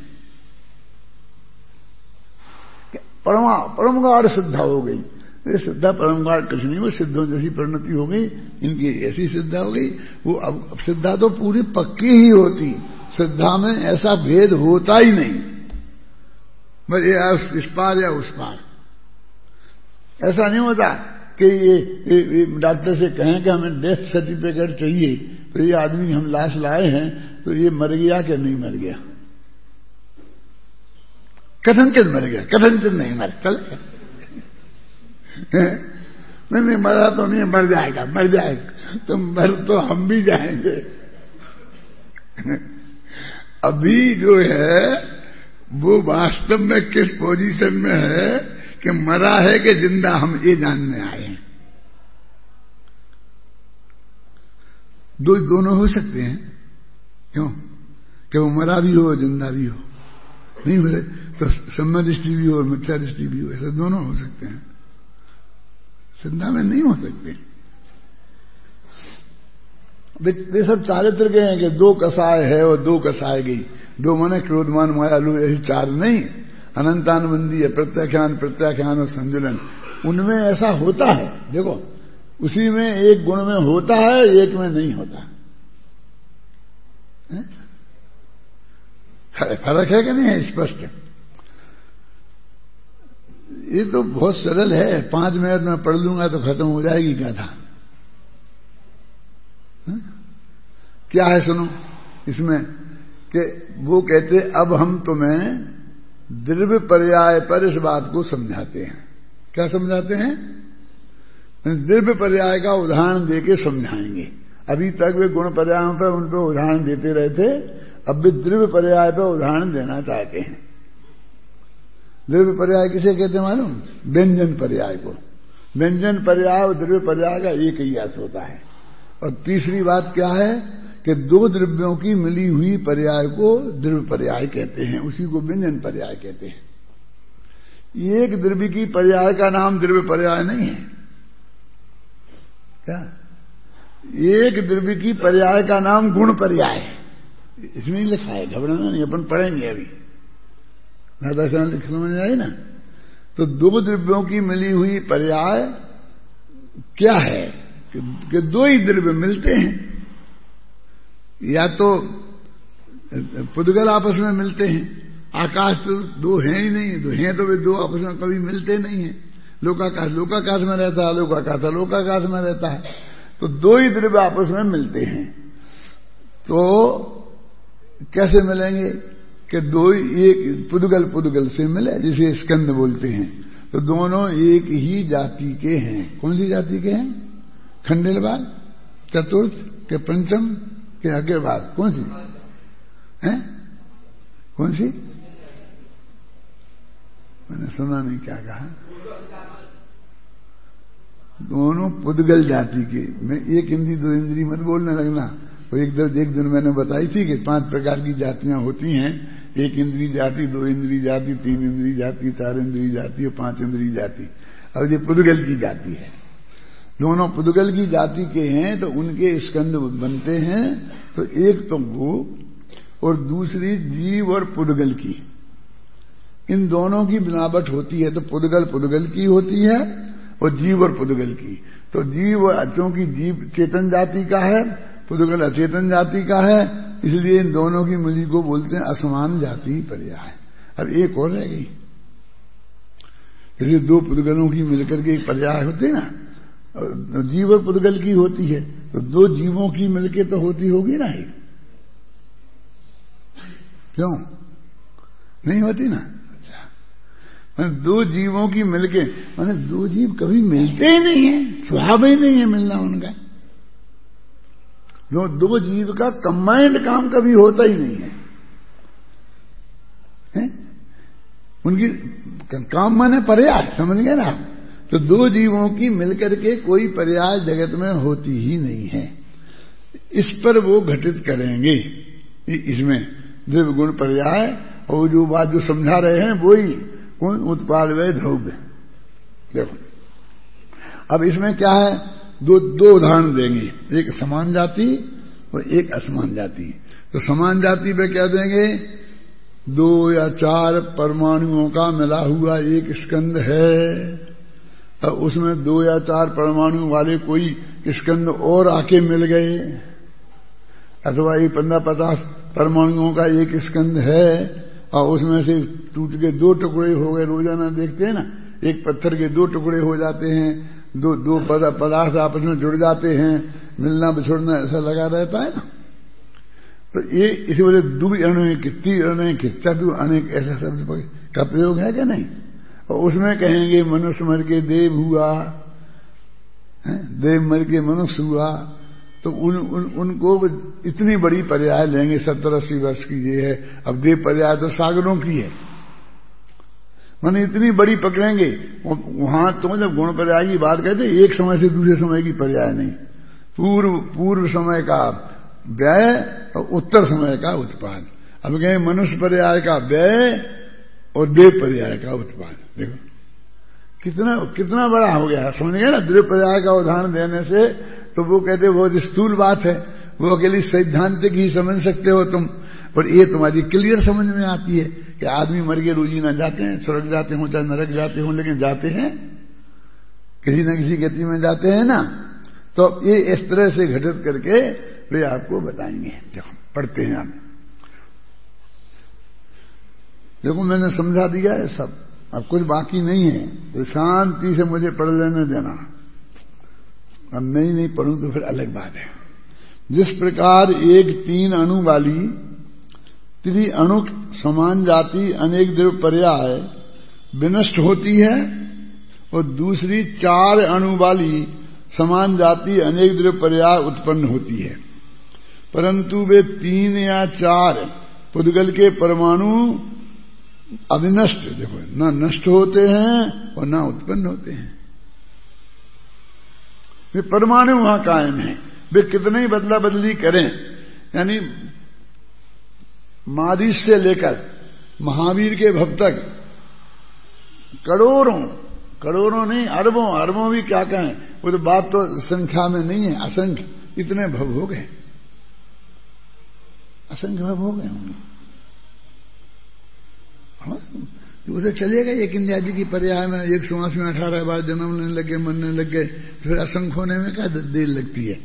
परमा परम गाढ़ श्रद्धा हो गई, ये श्रद्धा परम गाढ़ कुछ नहीं, वो सिद्धों जैसी परिणति हो गई, इनकी ऐसी श्रद्धा हो गई। वो अब श्रद्धा तो पूरी पक्की ही होती, श्रद्धा में ऐसा भेद होता ही नहीं, बस ये इस पार या उस पार। ऐसा नहीं होता कि ये, ये, ये डॉक्टर से कहें कि हमें डेथ सर्टिफिकेट चाहिए, तो ये आदमी हम लाश लाए हैं तो ये मर गया कि नहीं मर गया? कथनचित मर गया, कथनचित नहीं मर चल नहीं नहीं मरा तो नहीं, मर जाएगा मर जाएगा तो मर तो हम भी जाएंगे। अभी जो है वो वास्तव में किस पोजीशन में है कि मरा है कि जिंदा, हम ये जानने आए हैं। दो दोनों हो सकते हैं, क्यों? कि वो मरा भी हो जिंदा भी हो, नहीं हो तो सम्मा दृष्टि भी हो और मिथ्या दृष्टि भी हो, ऐसे दोनों हो सकते हैं, श्रद्धा में नहीं हो सकते। वे सब चारित्र के हैं कि दो कसाय है और दो कसाय गई, दो मने क्रोधमान मायालु, यही चार नहीं। अनंतानुबंधी है, प्रत्याख्यान प्रत्याख्यान और संजुलन, उनमें ऐसा होता है। देखो उसी में एक गुण में होता है, एक में नहीं होता है? फर्क है कि नहीं है? स्पष्ट। ये तो बहुत सरल है, पांच मिनट में पढ़ लूंगा तो खत्म हो जाएगी कथा। क्या है सुनो इसमें कि वो कहते अब हम तुम्हें द्रव्य पर्याय पर इस बात को समझाते हैं। क्या समझाते हैं? द्रव्य पर्याय का उदाहरण देके समझाएंगे। अभी तक वे गुण पर्यायों पर उन पर उदाहरण देते रहे थे, अब भी द्रव्य पर्याय पर उदाहरण देना चाहते हैं। द्रव्य पर्याय किसे कहते हैं मालूम? व्यंजन पर्याय को। व्यंजन पर्याय और द्रव्य पर्याय का एक ही अर्थ होता है। और तीसरी बात क्या है कि दो द्रव्यों की मिली हुई पर्याय को द्रव्य पर्याय कहते हैं, उसी को व्यंजन पर्याय कहते हैं। एक द्रव्य की पर्याय का नाम द्रव्य पर्याय नहीं है क्या? एक द्रव्य की पर्याय का नाम गुण पर्याय है, इसमें ही लिखा है, घबराना नहीं, अपन पढ़ेंगे अभी दर्शन लिख समझ आई ना। तो दो द्रव्यों की मिली हुई पर्याय क्या है कि दो ही द्रव्य मिलते हैं, या तो पुद्गल आपस में मिलते हैं, आकाश तो दो हैं ही नहीं, दो हैं तो वे दो आपस में कभी मिलते नहीं हैं। लोकाकाश लोकाकाश में रहता है, लोकाकाश लोकाकाश में रहता है, तो दो ही द्रव्य आपस में मिलते हैं। तो कैसे मिलेंगे कि दो एक पुद्गल पुद्गल से मिले, जिसे स्कंद बोलते हैं, तो दोनों एक ही जाति के हैं। कौन सी जाति के हैं? खंडेलवाल, चतुर्थ के पंचम के अग्रवाल, कौन सी है? कौन सी? मैंने सुना नहीं, क्या कहा? दोनों पुद्गल जाति के। मैं एक इंद्री दो इंद्री मत बोलने लगना। तो एक दिन एक दिन मैंने बताई थी कि पांच प्रकार की जातियां होती हैं, एक इंद्री जाति, दो इंद्री जाति, तीन इंद्री जाति, चार इंद्री जाति और पांच इंद्री जाति। अब ये पुद्गल की जाति है, दोनों पुद्गल की जाति के हैं, तो उनके स्कंद बनते हैं। तो एक तो गो और दूसरी जीव और पुद्गल की, इन दोनों की बनावट होती है। तो पुद्गल पुद्गल की होती है और जीव और पुद्गल की। तो जीव क्योंकि जीव चेतन जाति का है, पुद्गल अचेतन जाति का है, इसलिए इन दोनों की मिली को बोलते हैं असमान जाति पर्याय। अब एक और रह गई, इसलिए दो पुद्गलों की मिलकर के एक पर्याय होते ना, जीव और पुद्गल की होती है, तो दो जीवों की मिलके तो होती होगी ना, एक क्यों नहीं होती ना? अच्छा, दो जीवों की मिलके, माने दो जीव कभी मिलते ही नहीं है, स्वभाव ही नहीं है मिलना उनका। जो दो जीव का कंबाइंड काम कभी होता ही नहीं है, है? उनकी काम माने पर्याय, समझ गए ना। तो दो जीवों की मिलकर के कोई पर्याय जगत में होती ही नहीं है। इस पर वो घटित करेंगे इसमें द्रव्य गुण पर्याय, और जो बात जो समझा रहे हैं वो ही कौन उत्पाद व द्रव्य। देखो अब इसमें क्या है, दो दो उदाहरण देंगे, एक समान जाति और एक असमान जाति। तो समान जाति पे क्या देंगे, दो या चार परमाणुओं का मिला हुआ एक स्कंद है, और उसमें दो या चार परमाणु वाले कोई स्कंद और आके मिल गए, अथवा ये पंद्रह पचास परमाणुओं का एक स्कंद है और उसमें से टूट के दो टुकड़े हो गए। रोजाना देखते हैं ना, एक पत्थर के दो टुकड़े हो जाते हैं, दो दो पदार्थ आपस में जुड़ जाते हैं, मिलना बिछोड़ना ऐसा लगा रहता है ना। तो ये इसी वजह दुबी अनेक ती अनेक चतु अनेक ऐसा शब्द का प्रयोग है क्या नहीं। और उसमें कहेंगे मनुष्य मर के देव हुआ, देव मर के मनुष्य हुआ, तो उन, उन उनको इतनी बड़ी पर्याय लेंगे, सत्तर अस्सी वर्ष की ये है। अब देव पर्याय तो सागरों की है, माने इतनी बड़ी पकड़ेंगे। वहां तो जब गुण पर्याय की बात कहते एक समय से दूसरे समय की पर्याय नहीं, पूर्व पूर्व समय का व्यय और उत्तर समय का उत्पाद। अब कहें मनुष्य पर्याय का व्यय और देव पर्याय का उत्पाद। देखो कितना कितना बड़ा हो गया, समझ गए ना। देव पर्याय का उदाहरण देने से तो वो कहते बहुत स्थूल बात है, वो अकेली सैद्धांतिक ही समझ सकते हो तुम, पर ये तुम्हारी क्लियर समझ में आती है कि आदमी मर के रोजी ना जाते हैं, स्वर्ग जाते हो चाहे नरक जाते हो, लेकिन जाते हैं किसी न किसी गति में जाते हैं ना। तो ये इस तरह से घटित करके वे आपको बताएंगे। देखो पढ़ते हैं आप, देखो मैंने समझा दिया है सब, अब कुछ बाकी नहीं है, तो शांति से मुझे पढ़ लेने देना। अब नहीं नहीं पढ़ूं तो फिर अलग बात है। जिस प्रकार एक तीन अणु वाली त्रिअणुक समान जाति अनेक द्रव्य पर्याय विनष्ट होती है, और दूसरी चार अणु वाली समान जाति अनेक द्रव्य पर्याय उत्पन्न होती है, परंतु वे तीन या चार पुद्गल के परमाणु अविनष्ट, देखो ना नष्ट होते हैं और ना उत्पन्न होते हैं। वे परमाणु वहां कायम है, वे कितने ही बदला बदली करें, यानी मारीच से लेकर महावीर के भव तक करोड़ों करोड़ों नहीं अरबों अरबों भी क्या कहें, वो तो बात तो संख्या में नहीं है, असंख्य इतने भव हो गए, असंख्य भव हो गए होंगे। उसे चलेगा एक इंदिरा जी की पर्याय में एक श्वास में अठारह बार जन्मने लगे, मरने लग गए, फिर असंख्य होने में क्या देर लगती है।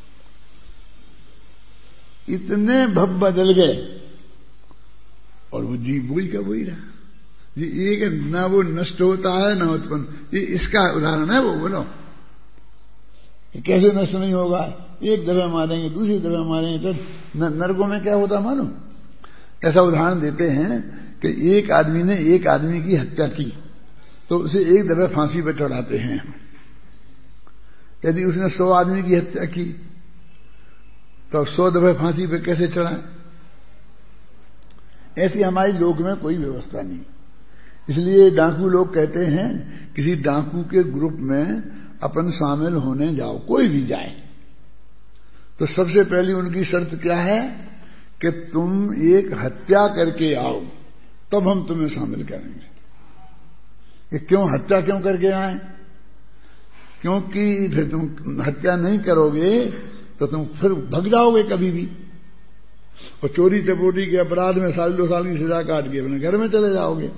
इतने भव बदल गए और वो जीव वही का वही रहा। ये एक ना वो नष्ट होता है ना उत्पन्न, ये इसका उदाहरण है। वो बोलो कैसे नष्ट नहीं होगा, एक दफा मारेंगे दूसरी दफा मारेंगे तो नरकों में क्या होता मालूम। ऐसा उदाहरण देते हैं कि एक आदमी ने एक आदमी की हत्या की तो उसे एक दफा फांसी पर चढ़ाते हैं। यदि उसने सौ आदमी की हत्या की तो सौ दफा फांसी पर कैसे चढ़ाए। ऐसी हमारी लोक में कोई व्यवस्था नहीं। इसलिए डाकू लोग कहते हैं किसी डाकू के ग्रुप में अपन शामिल होने जाओ, कोई भी जाए, तो सबसे पहली उनकी शर्त क्या है कि तुम एक हत्या करके आओ, तब हम तुम्हें शामिल करेंगे। कि क्यों हत्या क्यों करके आए, क्योंकि फिर तुम हत्या नहीं करोगे तो तुम फिर भग जाओगे कभी भी, और चोरी चपोरी के अपराध में साल दो साल की सजा काट के अपने घर में चले जाओगे,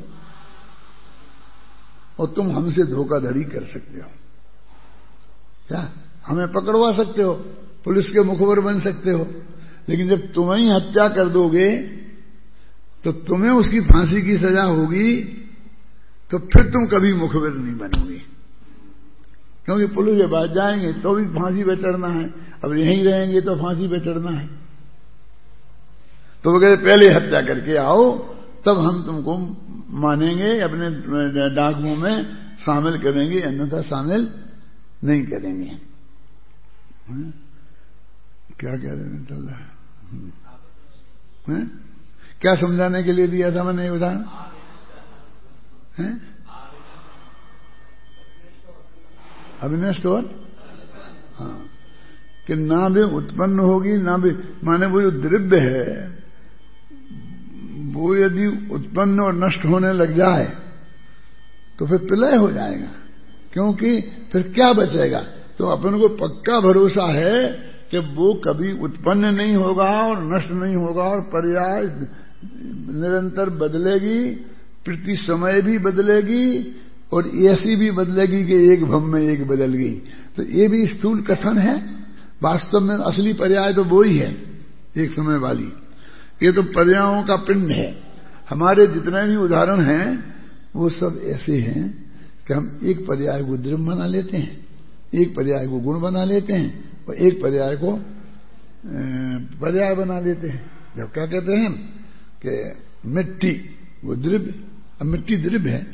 और तुम हमसे धोखाधड़ी कर सकते हो, क्या हमें पकड़वा सकते हो, पुलिस के मुखबर बन सकते हो। लेकिन जब तुम ही हत्या कर दोगे तो तुम्हें उसकी फांसी की सजा होगी, तो फिर तुम कभी मुखबिर नहीं बनोगे, क्योंकि पुलिस के पास जाएंगे तो भी फांसी पे चढ़ना है, अब यहीं रहेंगे तो फांसी पे चढ़ना है। तो वो कहते पहले हत्या करके आओ तब हम तुमको मानेंगे, अपने डाकुओं में शामिल करेंगे, अन्यथा शामिल नहीं करेंगे। क्या कह रहे हैं चल रहा है, है? क्या समझाने के लिए दिया था मैंने उदाहरण है? अविनष्ट और हाँ कि ना भी उत्पन्न होगी ना भी, माने वो जो द्रव्य है वो यदि उत्पन्न और नष्ट होने लग जाए तो फिर प्रलय हो जाएगा, क्योंकि फिर क्या बचेगा। तो अपन को पक्का भरोसा है कि वो कभी उत्पन्न नहीं होगा और नष्ट नहीं होगा, और पर्याय निरंतर बदलेगी, प्रति समय भी बदलेगी और ऐसी भी बदलेगी कि एक भम में एक बदल गई। तो ये भी स्थूल कथन है, वास्तव में असली पर्याय तो वो ही है एक समय वाली। ये तो पर्यायों का पिंड है। हमारे जितने भी उदाहरण हैं वो सब ऐसे हैं कि हम एक पर्याय को द्रव्य बना लेते हैं, एक पर्याय को गुण बना लेते हैं और एक पर्याय को पर्याय बना लेते हैं। जब क्या कहते हैं कि मिट्टी वो द्रव्य, अब मिट्टी द्रव्य है,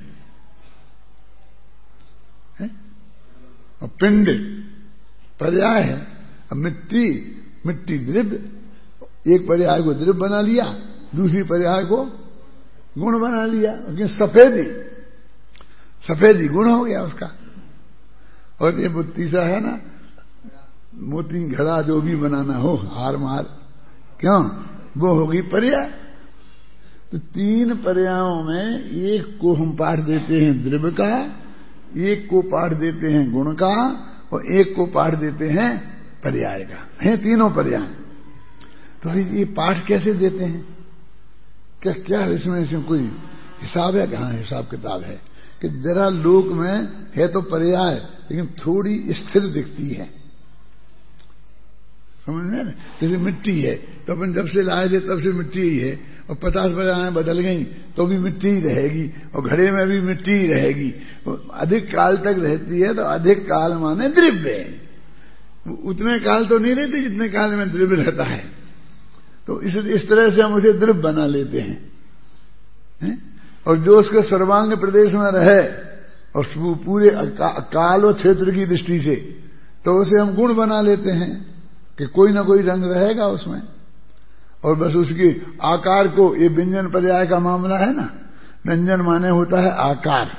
है? और पिंड पर्याय है। अब मिट्टी मिट्टी द्रव्य, एक पर्याय को द्रव्य बना लिया, दूसरी पर्याय को गुण बना लिया। सफेदी सफेदी गुण हो गया उसका। और ये तीसरा है ना, मोती घड़ा जो भी बनाना हो, हार मार, क्यों, वो होगी पर्याय। तो तीन पर्यायों में एक को हम पाठ देते हैं द्रव्य का, एक को पाठ देते हैं गुण का और एक को पाठ देते हैं पर्याय का, है तीनों पर्याय। तो ये पाठ कैसे देते हैं, क्या क्या इसमें इसमें कोई हिसाब है? कहाँ हिसाब किताब है कि जरा लोक में है तो पर्याय लेकिन थोड़ी स्थिर दिखती है, समझ में? जैसे मिट्टी है तो अपन जब से लाए थे तब से मिट्टी ही है, और पचास पर्याय बदल गई तो भी मिट्टी ही रहेगी, और घड़े में भी मिट्टी ही रहेगी। अधिक काल तक रहती है तो अधिक काल माने द्रव्य, उतने काल तो नहीं रहती जितने काल में द्रव्य रहता है। तो इस, इस तरह से हम उसे द्रव्य बना लेते हैं, है? और जो उसके सर्वांग प्रदेश में रहे और पूरे का, काल और क्षेत्र की दृष्टि से, तो उसे हम गुण बना लेते हैं कि कोई ना कोई रंग रहेगा उसमें, और बस उसकी आकार को, ये व्यंजन पर्याय का मामला है ना, व्यंजन माने होता है आकार,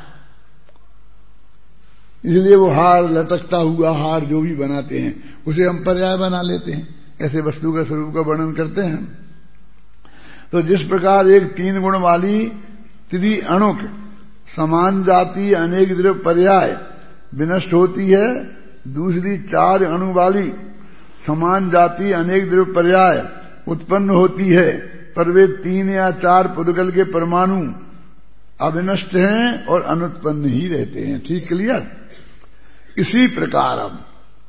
इसलिए वो हार, लटकता हुआ हार जो भी बनाते हैं उसे हम पर्याय बना लेते हैं, ऐसे वस्तु का स्वरूप का वर्णन करते हैं। तो जिस प्रकार एक तीन गुण वाली त्रि अणुक समान जाति अनेक द्रव्य पर्याय विनष्ट होती है, दूसरी चार अणु वाली समान जाति अनेक द्रव्य पर्याय उत्पन्न होती है, पर वे तीन या चार पुद्गल के परमाणु अविनष्ट हैं और अनुत्पन्न ही रहते हैं। ठीक क्लियर? इसी प्रकार अब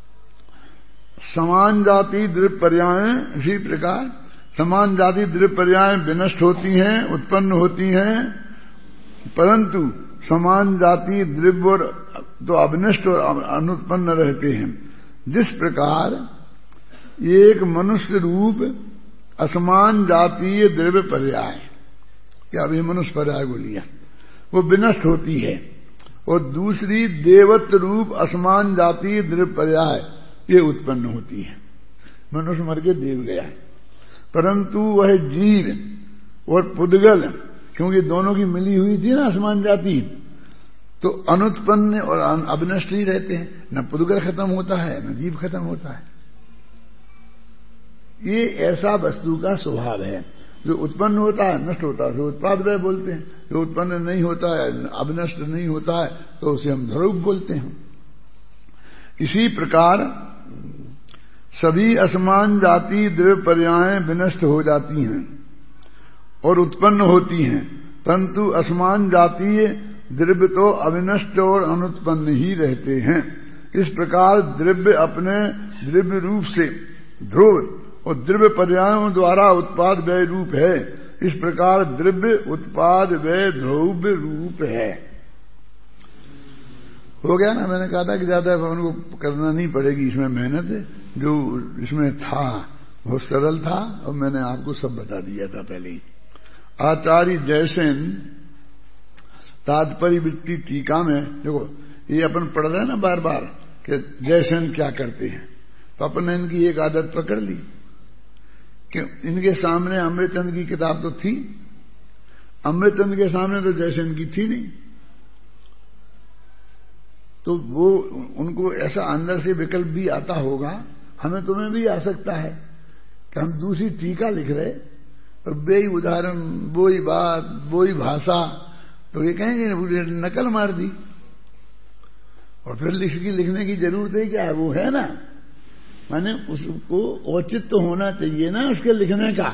समान जाति द्रव्य पर्याय, इसी प्रकार समान जाति द्रव्य पर्याय विनष्ट होती हैं, उत्पन्न होती हैं, परंतु समान जाति द्रव्य और तो अविनष्ट और अनुत्पन्न रहते हैं। जिस प्रकार एक मनुष्य रूप असमान जातीय द्रव्य पर्याय, क्या अभी मनुष्य पर्याय को लिया, वो विनष्ट होती है, और दूसरी देवत्व रूप असमान जातीय द्रव्य पर्याय ये उत्पन्न होती है। मनुष्य मर के देव गया है, परंतु वह जीव और पुद्गल, क्योंकि दोनों की मिली हुई थी ना असमान जाति, तो अनुत्पन्न और अविनष्ट ही रहते हैं, न पुद्गल खत्म होता है न जीव खत्म होता है। ये ऐसा वस्तु का स्वभाव है, जो उत्पन्न होता है नष्ट होता है, जो उत्पाद व्यय बोलते हैं, जो उत्पन्न नहीं होता है अविनष्ट नहीं होता है तो उसे हम ध्रुव बोलते हैं। इसी प्रकार सभी असमान जाति द्रव्य पर्याय विनष्ट हो जाती हैं और उत्पन्न होती हैं, परंतु असमान जातीय द्रव्य तो अविनष्ट और अनुत्पन्न ही रहते हैं। इस प्रकार द्रव्य अपने द्रव्य रूप से ध्रुव और द्रव्य पर्यायों द्वारा उत्पाद व्यय रूप है, इस प्रकार द्रव्य उत्पाद व्यय ध्रुव रूप है। हो गया ना? मैंने कहा था कि ज्यादा उनको करना नहीं पड़ेगी इसमें मेहनत, जो इसमें था बहुत सरल था और मैंने आपको सब बता दिया था पहले ही। आचार्य जयसेन तात्पर्य वृत्ति टीका में देखो, ये अपन पढ़ रहे हैं ना बार बार कि जयसेन क्या करते हैं, तो अपन ने इनकी एक आदत पकड़ ली कि इनके सामने अमृतचंद की किताब तो थी, अमृतचंद के सामने तो जैसे इनकी थी नहीं, तो वो उनको ऐसा अंदर से विकल्प भी आता होगा, हमें तुम्हें भी आ सकता है कि हम दूसरी टीका लिख रहे और बेई उदाहरण, वही बात, वही भाषा, तो ये कहेंगे नकल मार दी। और फिर लिख की लिखने की जरूरत है क्या है? वो है ना, माने उसको औचित्य तो होना चाहिए ना उसके लिखने का।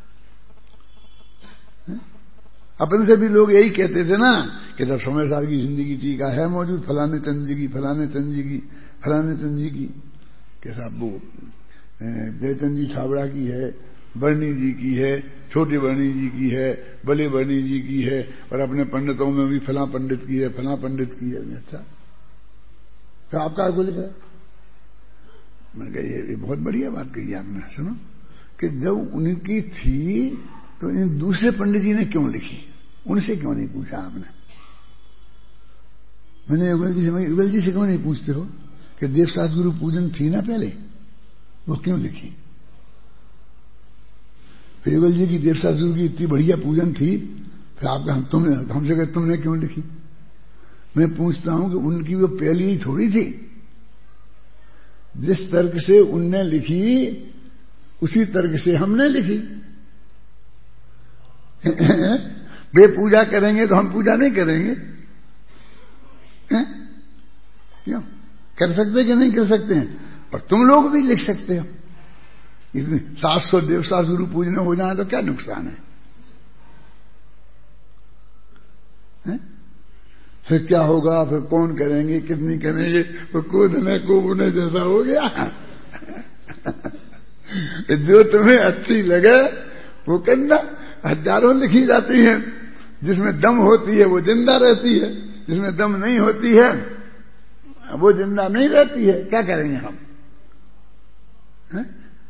अपन से भी लोग यही कहते थे ना कि जब समय साल की जिंदगी टीका है मौजूद, फलाने चंद जी की, फलाने चंद जी की, फलाने चंद जी की, कि साहब वो जयचंद जी छाबड़ा की है, बर्णी जी की है, छोटी बर्णी जी की है, बड़े बर्णी जी की है, और अपने पंडितों में भी फला पंडित की है, फला पंडित की है। अच्छा, तो आपका आगे लिख रहा है? मैंने कहा ये बहुत बढ़िया बात कही आपने। सुनो कि जब उनकी थी तो इन दूसरे पंडित जी ने क्यों लिखी, उनसे क्यों नहीं पूछा आपने? मैंने युगल जी से युगल जी से क्यों नहीं पूछते हो कि देवशास्त्र गुरु पूजन थी ना पहले, वो क्यों लिखी? फिर युगल जी की देवशास्त्र गुरु की इतनी बढ़िया पूजन थी, फिर आपका हम तुमने हमसे कहते तुमने क्यों लिखी? मैं पूछता हूं कि उनकी वो पहली ही थोड़ी थी, जिस तर्क से उनने लिखी उसी तर्क से हमने लिखी। वे पूजा करेंगे तो हम पूजा नहीं करेंगे? क्यों? कर सकते कि नहीं कर सकते हैं? और तुम लोग भी लिख सकते हो। इतने सात सौ देवशास्त्र गुरु पूजने हो जाए तो क्या नुकसान है? है? फिर क्या होगा, फिर कौन करेंगे, कितनी करेंगे, वो कूदने कूदने जैसा हो गया। जो तुम्हें अच्छी लगे वो करना। हजारों लिखी जाती हैं, जिसमें दम होती है वो जिंदा रहती है, जिसमें दम नहीं होती है वो जिंदा नहीं रहती है। क्या करेंगे हम? है?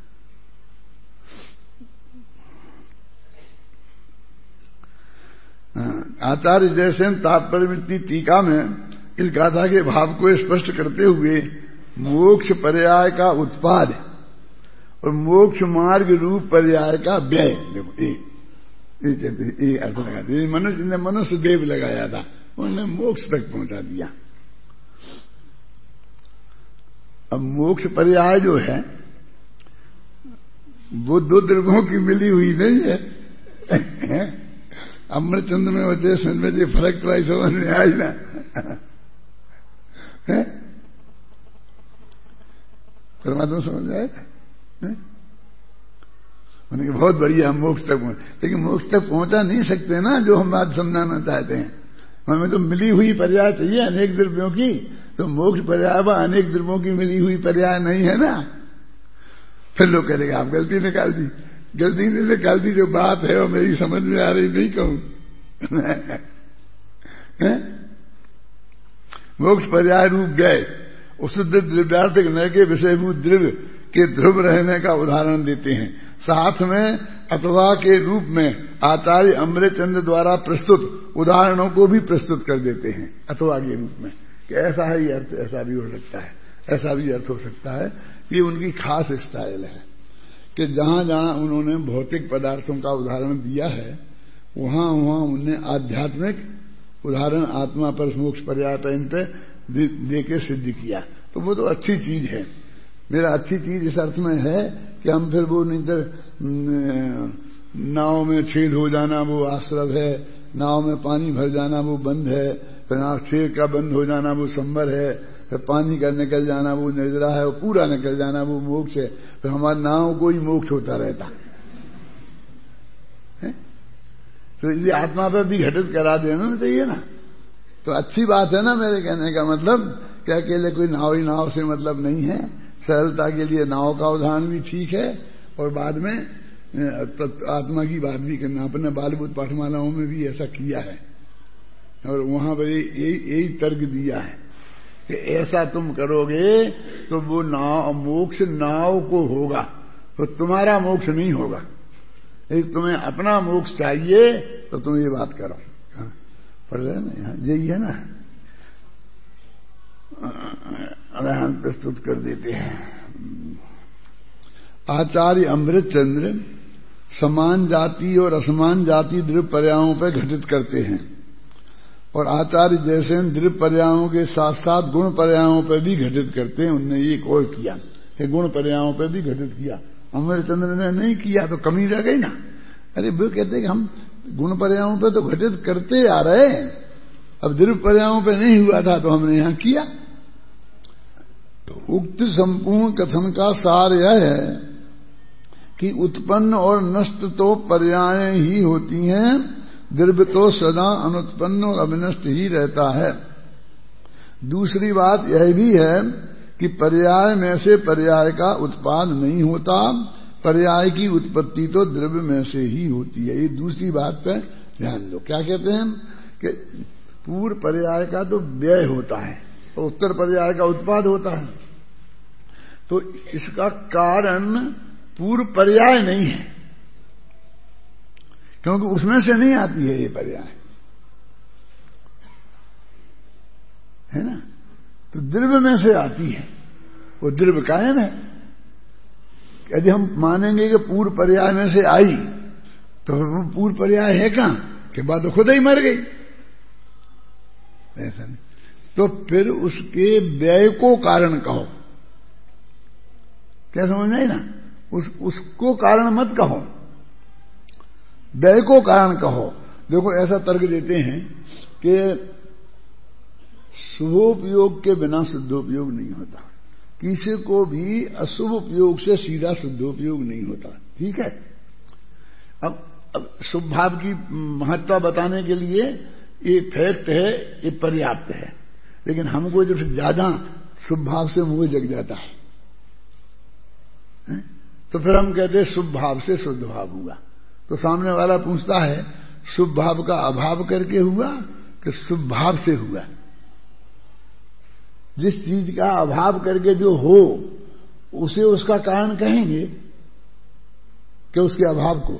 आचार्य जयसेन तात्पर्य टीका में इस गाथा के भाव को स्पष्ट करते हुए मोक्ष पर्याय का उत्पाद और मोक्ष मार्ग रूप पर्याय का व्यय, देखो ये ये अर्थ लगा दिया। मनुष्य ने मनुष्य देव लगाया था, उन्होंने मोक्ष तक पहुंचा दिया। अब मोक्ष पर्याय जो है वो दो द्रव्यों की मिली हुई नहीं है। अमृतचंद में वजह सन में जो फर्क तो आई समझ में आई ना। परमात्मा समझ आएगा। मैंने कहा बहुत बढ़िया हम मोक्ष तक पहुंच, लेकिन मोक्ष तक पहुंचा नहीं सकते ना जो हम बात समझाना चाहते हैं। हमें तो मिली हुई पर्याय चाहिए अनेक द्रव्यों की, तो मोक्ष पर्याय व अनेक द्रव्यों की मिली हुई पर्याय नहीं है ना। फिर लोग कहेंगे आप गलती निकाल दी, गलती नहीं निकाल दी, जो बात है वो मेरी समझ में आ रही नहीं कहूं। मोक्ष पर्याय रूप गए उस द्रव्यार्थिक नय के विषयभूत द्रव्य के ध्रुव रहने का उदाहरण देते हैं। साथ में अथवा के रूप में आचार्य अमृतचंद द्वारा प्रस्तुत उदाहरणों को भी प्रस्तुत कर देते हैं अथवा के रूप में कि ऐसा है ये अर्थ, ऐसा भी हो सकता है, ऐसा भी अर्थ हो सकता है। ये उनकी खास स्टाइल है कि जहां जहां उन्होंने भौतिक पदार्थों का उदाहरण दिया है वहां वहां उन्होंने आध्यात्मिक उदाहरण आत्मा पर मोक्ष पर्याय पर इन पे दे, दे के सिद्ध किया। तो वो तो अच्छी चीज है। मेरा अच्छी चीज इस अर्थ में है कि हम फिर वो नहीं तो नाव में छेद हो जाना वो आश्रव है, नाव में पानी भर जाना वो बंद है, फिर नाव छेद का बंद हो जाना वो संबर है, फिर पानी का निकल जाना वो निर्जरा है, और पूरा निकल जाना वो मोक्ष है। फिर हमारा नाव को ही मोक्ष होता रहता है। तो ये आत्मा पर भी घटित करा देना चाहिए ना। तो अच्छी बात है ना। मेरे कहने का मतलब क्या अकेले कोई नाव ही नाव से मतलब नहीं है। सरलता के लिए नाव का उदाहरण भी ठीक है और बाद में आत्मा की बात भी करना। अपने बालबुद्ध पाठमालाओं में भी ऐसा किया है और वहां पर यही यही तर्क दिया है कि ऐसा तुम करोगे तो वो नाव मोक्ष नाव को होगा, तो तुम्हारा मोक्ष नहीं होगा। यदि तुम्हें अपना मोक्ष चाहिए तो तुम ये बात करो। पढ़ रहे ना यहाँ यही है ना। अरहंत प्रस्तुत कर देते हैं। आचार्य अमृत चंद्र समान जाति और असमान जाति द्रव्य पर्यायों पर घटित करते हैं, और आचार्य जैसे द्रव्य पर्यायों के साथ साथ गुण पर्यायों पर भी घटित करते हैं। उनने एक और किया कि गुण पर्यायों पर भी घटित किया, अमृतचंद्र ने नहीं किया तो कमी रह गई ना। अरे वो कहते हैं कि हम गुण पर्यायों पर तो घटित करते आ रहे हैं, अब द्रव्य पर्यायों पर नहीं हुआ था तो हमने यहां किया। तो उक्त संपूर्ण कथन का सार यह है कि उत्पन्न और नष्ट तो पर्याय ही होती हैं, द्रव्य तो सदा अनुत्पन्न और अविनष्ट ही रहता है। दूसरी बात यह भी है कि पर्याय में से पर्याय का उत्पाद नहीं होता, पर्याय की उत्पत्ति तो द्रव्य में से ही होती है। ये दूसरी बात पे ध्यान दो। क्या कहते हैं कि पूर्व पर्याय का तो व्यय होता है और उत्तर पर्याय का उत्पाद होता है, तो इसका कारण पूर्व पर्याय नहीं है, क्योंकि उसमें से नहीं आती है ये पर्याय, है ना। तो द्रव्य में से आती है, वो द्रव्य कायम है। यदि हम मानेंगे कि पूर्व पर्याय में से आई तो वो पूर्व पर्याय है कहां के बाद तो खुद ही मर गई, ऐसा नहीं। तो फिर उसके व्यय को कारण कहो, क्या समझ नहीं ना, उस उसको कारण मत कहो, व्यय को कारण कहो। देखो ऐसा तर्क देते हैं कि शुभोपयोग के बिना शुद्धोपयोग नहीं होता, किसी को भी अशुभ उपयोग से सीधा शुद्धोपयोग नहीं होता, ठीक है। अब अब शुभ भाव की महत्ता बताने के लिए ये फैक्ट है, ये पर्याप्त है, लेकिन हमको जब ज्यादा शुभ भाव से मुंह जग जाता है, है? तो फिर हम कहते हैं शुभ भाव से शुद्ध भाव हुआ। तो सामने वाला पूछता है शुभ भाव का अभाव करके हुआ कि शुभ भाव से हुआ। जिस चीज का अभाव करके जो हो उसे उसका कारण कहेंगे कि उसके अभाव को।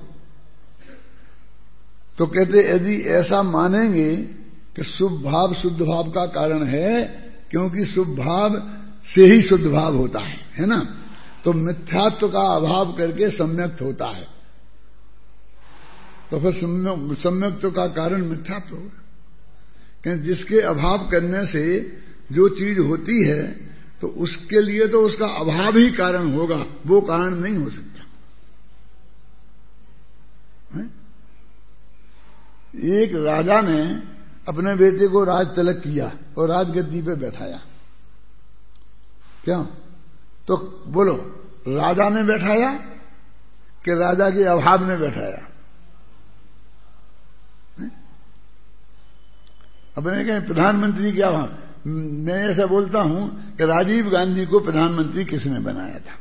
तो कहते यदि ऐसा मानेंगे कि शुभ भाव शुद्ध भाव का कारण है, क्योंकि शुभ भाव से ही शुद्ध भाव होता है, है ना, तो मिथ्यात्व का अभाव करके सम्यक्त होता है, तो फिर सम्यक्त्व का कारण मिथ्यात्व होगा। क्योंकि जिसके अभाव करने से जो चीज होती है तो उसके लिए तो उसका अभाव ही कारण होगा, वो कारण नहीं हो सकता है? एक राजा ने अपने बेटे को राज तिलक किया और राजगद्दी पे बैठाया, क्यों? तो बोलो, राजा ने बैठाया कि राजा के अभाव ने बैठाया? अपने कहें प्रधानमंत्री क्या वहां, मैं ऐसा बोलता हूं कि राजीव गांधी को प्रधानमंत्री किसने बनाया था?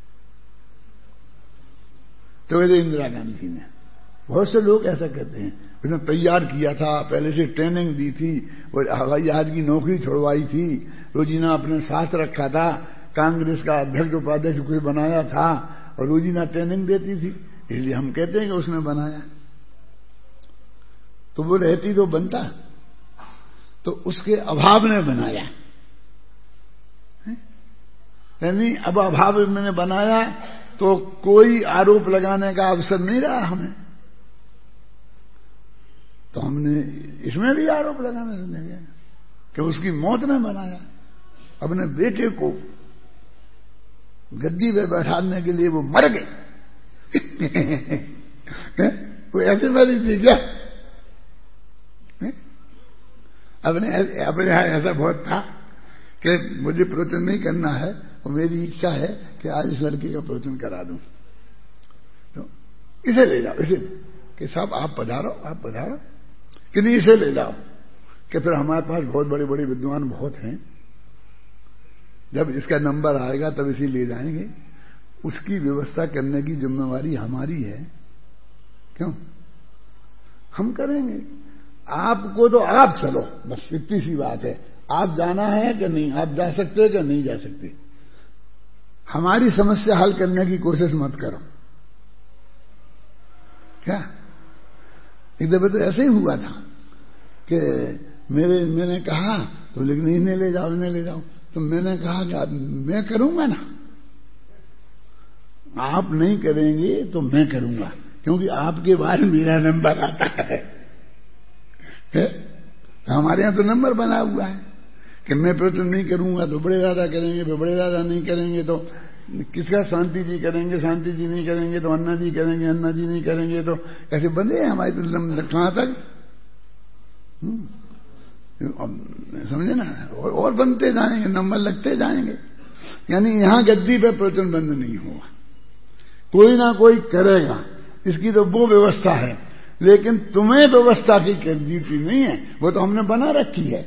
तो वैसे इंदिरा गांधी ने। बहुत से लोग ऐसा कहते हैं, उसने तैयार किया था, पहले से ट्रेनिंग दी थी और हवाई जहाज की नौकरी छोड़वाई थी, रोजीना अपने साथ रखा था, कांग्रेस का अध्यक्ष उपाध्यक्ष कुछ बनाया था और रोजीना ट्रेनिंग देती थी, इसलिए हम कहते हैं कि उसने बनाया। तो वो रहती तो बनता, तो उसके अभाव ने बनाया, यानी अब अभाव मैंने बनाया तो कोई आरोप लगाने का अवसर नहीं रहा हमें, तो हमने इसमें भी आरोप लगाने से नहीं गया कि उसकी मौत ने बनाया। अपने बेटे को गद्दी पे बैठाने के लिए वो मर गए कोई ऐसे मरी थी क्या? अपने अपने यहां ऐसा बहुत था कि मुझे प्रवचन नहीं करना है और मेरी इच्छा है कि आज इस लड़के का प्रवचन करा दूं, तो इसे ले जाओ, इसे कि साहब आप पधारो, आप पधारो, कि नहीं इसे ले जाओ, कि फिर हमारे पास बहुत बड़े बड़े विद्वान बहुत हैं, जब इसका नंबर आएगा तब इसी ले जाएंगे, उसकी व्यवस्था करने की जिम्मेवारी हमारी है, क्यों? हम करेंगे, आपको तो आप चलो, बस इतनी सी बात है, आप जाना है कि नहीं, आप जा सकते हैं कि नहीं जा सकते, हमारी समस्या हल करने की कोशिश मत करो। क्या एक दफे तो ऐसे ही हुआ था कि मेरे मैंने कहा तो लेकिन इन्हें ले जाओ, इन्हें ले जाओ, तो मैंने कहा कि मैं करूंगा ना, आप नहीं करेंगे तो मैं करूंगा, क्योंकि आपके बाद मेरा नंबर आता है, है? हमारे यहां तो नंबर बना हुआ है कि मैं प्रवचन नहीं करूंगा तो बड़े दादा करेंगे, फिर बड़े दादा नहीं करेंगे तो किसका, शांति जी करेंगे, शांति जी नहीं करेंगे तो अन्ना जी करेंगे, अन्ना जी नहीं करेंगे तो ऐसे बंदे हैं हमारे तो कहां तक, समझे ना। और, और बनते जाएंगे, नंबर लगते जाएंगे। यानी यहां गद्दी पे प्रवचन बंद नहीं होगा, कोई ना कोई करेगा, इसकी तो वो व्यवस्था है। लेकिन तुम्हें व्यवस्था की ड्यूटी नहीं है, वो तो हमने बना रखी है,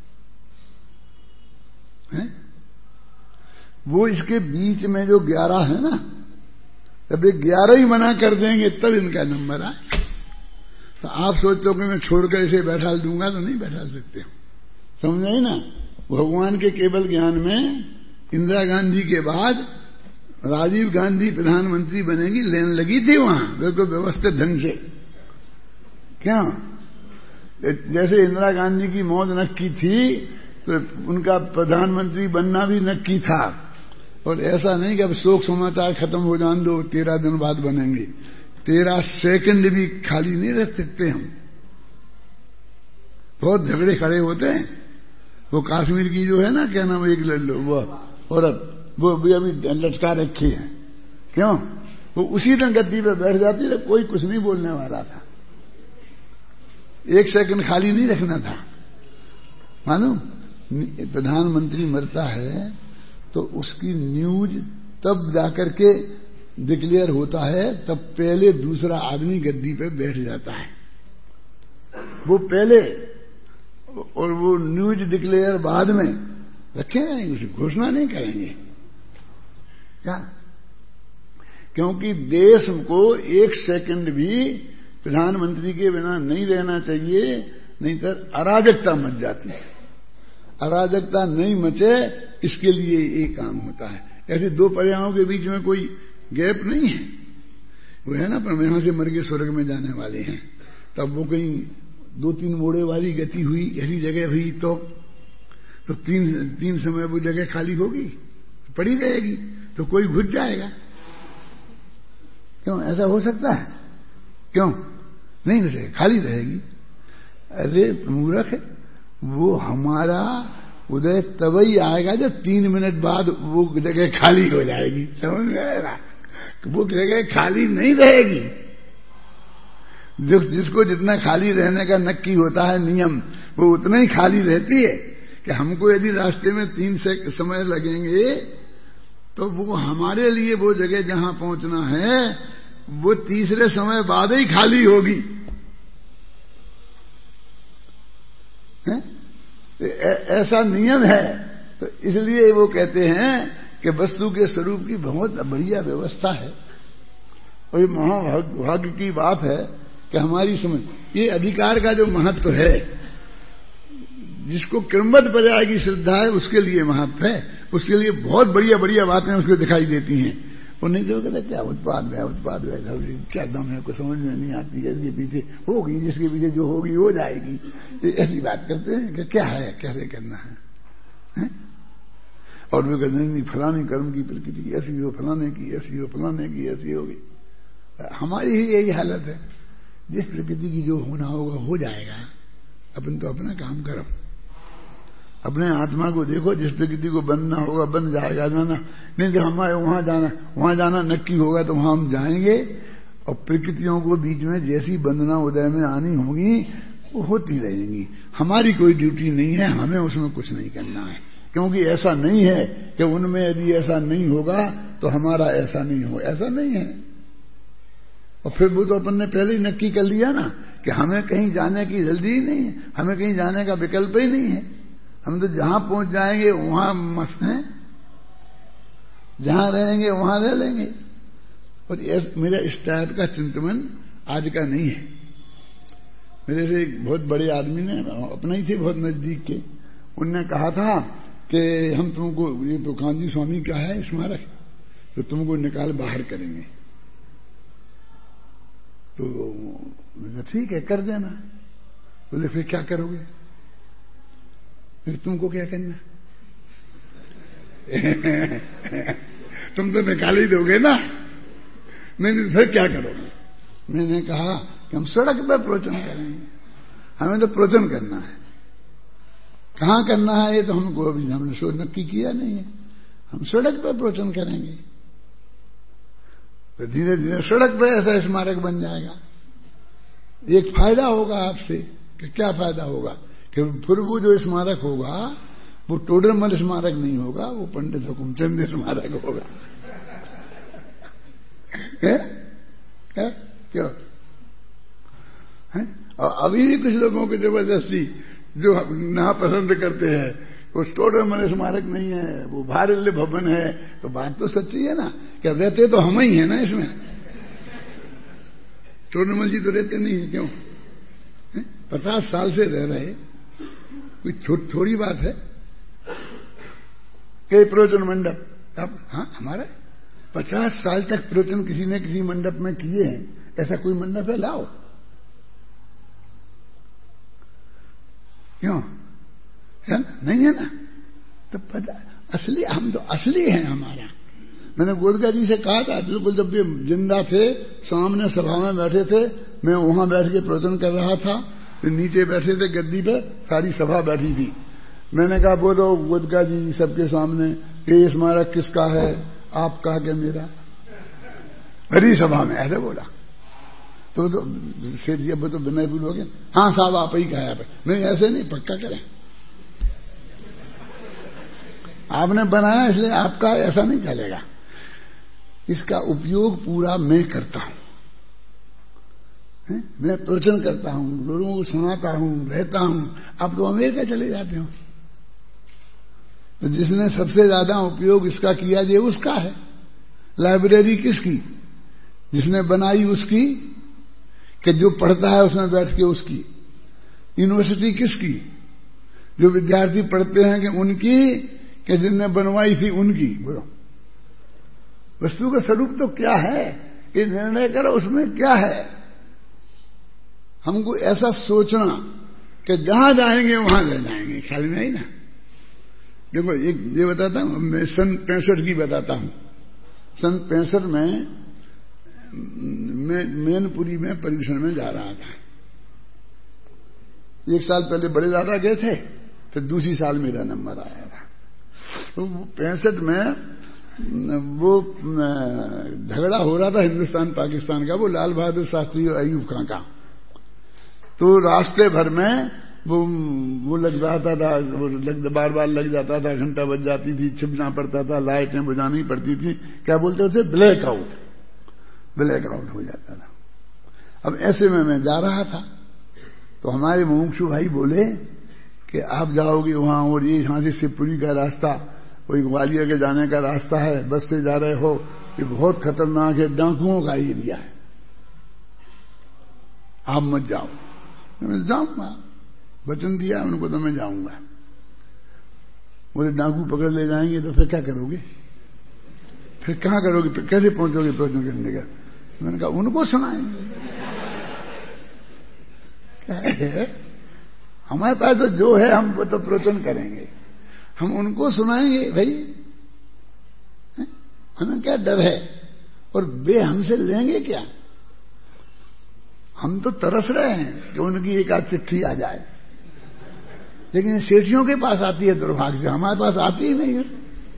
है? वो इसके बीच में जो ग्यारह है ना, जब ये ग्यारह ही मना कर देंगे तब इनका नंबर आए। तो आप सोचते हो कि मैं छोड़कर इसे बैठा दूंगा, तो नहीं बैठा सकते, समझे ही ना। भगवान के केवल ज्ञान में इंदिरा गांधी के बाद राजीव गांधी प्रधानमंत्री बनेगी, लेन लगी थी वहां बिल्कुल व्यवस्थित ढंग से। क्या जैसे इंदिरा गांधी की मौत नक्की थी तो उनका प्रधानमंत्री बनना भी नक्की था। और ऐसा नहीं कि अब शोक समाचार खत्म हो जान दो, तेरह दिन बाद बनेंगे, तेरह सेकंड भी खाली नहीं रख सकते हम। बहुत झगड़े खड़े होते हैं। वो कश्मीर की जो है ना, क्या नाम, एक लो वो औरत, वो भी अभी लटका रखी है, क्यों? वो उसी दिन गद्दी पे बैठ जाती है, कोई कुछ नहीं बोलने वाला था, एक सेकंड खाली नहीं रखना था। मालूम, प्रधानमंत्री मरता है तो उसकी न्यूज तब जाकर के डिक्लेयर होता है, तब पहले दूसरा आदमी गद्दी पे बैठ जाता है, वो पहले, और वो न्यूज डिक्लेयर बाद में रखेंगे, उसे घोषणा नहीं करेंगे। क्या? क्योंकि देश को एक सेकंड भी प्रधानमंत्री के बिना नहीं रहना चाहिए, नहीं तो अराजकता मच जाती है। अराजकता नहीं मचे, इसके लिए एक काम होता है। ऐसे दो पर्यायों के बीच में कोई गैप नहीं है, वो है ना, पर यहां से मर के स्वर्ग में जाने वाले हैं, तब वो कहीं दो तीन मोड़े वाली गति हुई, ऐसी जगह हुई तो तो तीन तीन समय वो जगह खाली होगी, पड़ी रहेगी, तो कोई घुस जाएगा। क्यों ऐसा हो सकता है? क्यों नहीं घुसेगा, खाली रहेगी। अरे मूर्ख, वो हमारा उदय तभी आएगा जब तीन मिनट बाद वो जगह खाली हो जाएगी, समझ में आएगा? वो जगह खाली नहीं रहेगी। जिस जिसको जितना खाली रहने का नक्की होता है नियम, वो उतना ही खाली रहती है। कि हमको यदि रास्ते में तीन से समय लगेंगे तो वो हमारे लिए वो जगह जहां पहुंचना है वो तीसरे समय बाद ही खाली होगी, है? ऐसा नियम है। तो इसलिए वो कहते हैं कि वस्तु के स्वरूप की बहुत बढ़िया व्यवस्था है। और ये महाभाग्य की बात है कि हमारी समझ, ये अधिकार का जो महत्व है, जिसको क्रमबद्ध पर्याय की श्रद्धा है उसके लिए महत्व है, उसके लिए बहुत बढ़िया बढ़िया बातें उसको दिखाई देती हैं। वो नहीं जो कहते क्या उत्पाद है, उत्पाद है, क्या दम है, कुछ समझ में नहीं आती है, इसके पीछे होगी, जिसके पीछे जो होगी हो जाएगी, ऐसी बात करते हैं कि क्या है, कैसे करना है, है? और वे कहते हैं फलानी कर्म की प्रकृति ऐसी हो, फलाने की ऐसी हो, फलाने की ऐसी होगी। हमारी ही यही हालत है, जिस प्रकृति की जो होना होगा हो जाएगा, अपन तो अपना काम करो, अपने आत्मा को देखो, जिस प्रकृति को बनना होगा बन जाएगा, जाना नहीं तो हमारे वहां जाना वहां जाना नक्की होगा तो वहां हम जाएंगे। और प्रकृतियों को बीच में जैसी बंधना उदय में आनी होगी वो होती रहेंगी, हमारी कोई ड्यूटी नहीं है, हमें उसमें कुछ नहीं करना है। क्योंकि ऐसा नहीं है कि उनमें यदि ऐसा नहीं होगा तो हमारा ऐसा नहीं हो, ऐसा नहीं है। और फिर वो तो अपन ने पहले ही नक्की कर लिया ना कि हमें कहीं जाने की जल्दी ही नहीं है, हमें कहीं जाने का विकल्प ही नहीं है, हम तो जहां पहुंच जाएंगे वहां मस्त हैं, जहां रहेंगे वहां रह लेंगे। और मेरा इस टाइप का चिंतन आज का नहीं है। मेरे से एक बहुत बड़े आदमी ने, अपना ही थे बहुत नजदीक के, उनने कहा था कि हम तुमको, ये तो कांजी स्वामी का है स्मारक, तो तुमको निकाल बाहर करेंगे। तो ठीक है कर देना। बोले फिर क्या करोगे? फिर तुमको क्या करना? तुम तो निकाल ही दोगे ना, मैंने फिर क्या करोगे? मैंने कहा कि हम सड़क पर प्रवचन करेंगे, हमें तो प्रवचन करना है। कहाँ करना है ये तो हमको अभी हमने सोच नक्की किया नहीं है। हम सड़क पर प्रवचन करेंगे तो धीरे धीरे सड़क पर ऐसा स्मारक बन जाएगा। एक फायदा होगा आपसे कि क्या फायदा होगा कि फिर वो जो स्मारक होगा वो टोडरमल स्मारक नहीं होगा, वो पंडित हुकुमचंद स्मारक होगा। है? है? क्यों है? और अभी भी कुछ लोगों की जबरदस्ती जो ना पसंद करते हैं वो टोडरमल स्मारक नहीं है, वो भारल्य भवन है। तो बात तो सच्ची है ना, क्या रहते तो हम ही है ना इसमें। टोडरमल जी तो रहते नहीं है, क्यों? पचास साल से रह रहे, कोई थो, थोड़ी बात है। कई प्रवचन मंडप, अब हाँ हमारा पचास साल तक प्रवचन किसी ने किसी मंडप में किए हैं, ऐसा कोई मंडप है लाओ। क्यों है ना? नहीं है ना? तो पता असली हम तो असली हैं हमारा। मैंने गोदका जी से कहा था, बिल्कुल जब भी जिंदा थे सामने सभा में बैठे थे, मैं वहां बैठ के प्रवचन कर रहा था, तो नीचे बैठे थे गद्दी पे, सारी सभा बैठी थी। मैंने कहा बोलो गोदका जी सबके सामने ये स्मारक किसका है, आपका क्या मेरा? भरी सभा में ऐसे बोला तो तो सेठ जी अब तो विनय भूल हो गया, हाँ साहब आप ही कहा आप। नहीं ऐसे नहीं, पक्का करें, आपने बनाया इसलिए आपका, ऐसा नहीं चलेगा। इसका उपयोग पूरा मैं करता हूं, मैं प्रवचन करता हूं, लोगों को सुनाता हूं, रहता हूं। अब तो अमेरिका चले जाते हो, तो जिसने सबसे ज्यादा उपयोग इसका किया ये उसका है। लाइब्रेरी किसकी? जिसने बनाई उसकी, कि जो पढ़ता है उसमें बैठ के उसकी। यूनिवर्सिटी किसकी? जो विद्यार्थी पढ़ते हैं कि उनकी, कि जिनने बनवाई थी उनकी। बोलो वस्तु का स्वरूप तो क्या है कि निर्णय करो उसमें क्या है। हमको ऐसा सोचना कि जहां जाएंगे वहां ले जाएंगे, ख्याल में आई ना। देखो एक ये बताता हूं, मैं सन पैंसठ की बताता हूं। सन पैंसठ में मैं मैनपुरी में परीक्षण में जा रहा था। एक साल पहले बड़े दादा गए थे, फिर दूसरी साल मेरा नंबर आया था। तो पैंसठ में वो झगड़ा हो रहा था हिंदुस्तान पाकिस्तान का, वो लाल बहादुर शास्त्री और अयूब खां का। तो रास्ते भर में वो वो लग जाता था, वो लग, बार बार लग जाता था, घंटा बज जाती थी, छिपना पड़ता था, लाइटें बुझानी पड़ती थी, क्या बोलते थे, ब्लैक आउट, ब्लैक आउट हो जाता था। अब ऐसे में मैं जा रहा था, तो हमारे मुमुक्षु भाई बोले कि आप जाओगे वहां, और ये यहां से शिवपुरी का रास्ता, कोई ग्वालियर के जाने का रास्ता है, बस से जा रहे हो, ये बहुत खतरनाक है, डाकुओं का एरिया है, आप मत जाओ। मैं जाऊंगा, वचन दिया उनको तो मैं जाऊंगा। बोले डाकू पकड़ ले जाएंगे तो फिर क्या करोगे, फिर कहां करोगे, फिर कैसे पहुंचोगे प्रवचन करने का? मैंने कहा उनको सुनाएंगे। क्या है, हमारे पास तो जो है हम वो तो प्रवचन करेंगे, हम उनको सुनाएंगे भाई, हमें क्या डर है, और वे हमसे लेंगे क्या? हम तो तरस रहे हैं कि उनकी एक आध चिट्ठी आ जाए, लेकिन सेठियों के पास आती है दुर्भाग्य से, हमारे पास आती ही नहीं है।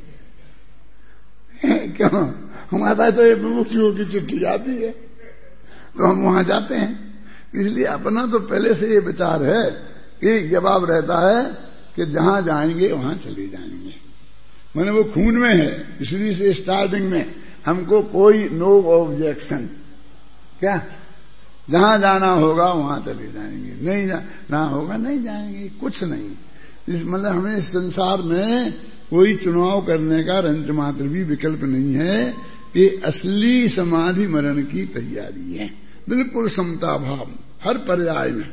क्यों? हमारे पास तो एक मुमुक्षुओं की चिट्ठी आती है, तो हम वहां जाते हैं। इसलिए अपना तो पहले से ये विचार है कि जवाब रहता है कि जहां जाएंगे वहां चले जाएंगे, मैंने वो खून में है। इसलिए से स्टार्टिंग में हमको कोई नो ऑब्जेक्शन, क्या जहां जाना होगा वहां चले जाएंगे, नहीं जाना होगा नहीं जाएंगे, कुछ नहीं। इस मतलब हमें इस संसार में कोई चुनाव करने का रंच मात्र भी विकल्प नहीं है। ये असली समाधि मरण की तैयारी है, बिल्कुल समता भाव हर पर्याय में।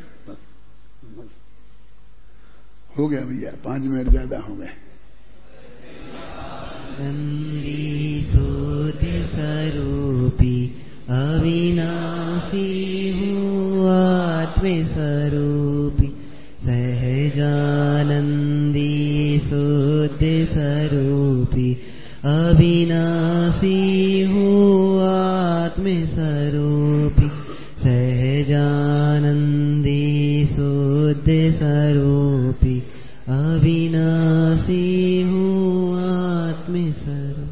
हो गया भैया, पांच मिनट ज्यादा हो गए। नंदी सोति स्वरूपी अविनाशी हूँ आत्म स्वरूपी, सहजानंदी सोति स्वरूपी अविनाशी हूँ आत्म स्वरूपी सहजानंदी शुद्ध स्वरूपी अविनाशी हूँ आत्म स्वरूप।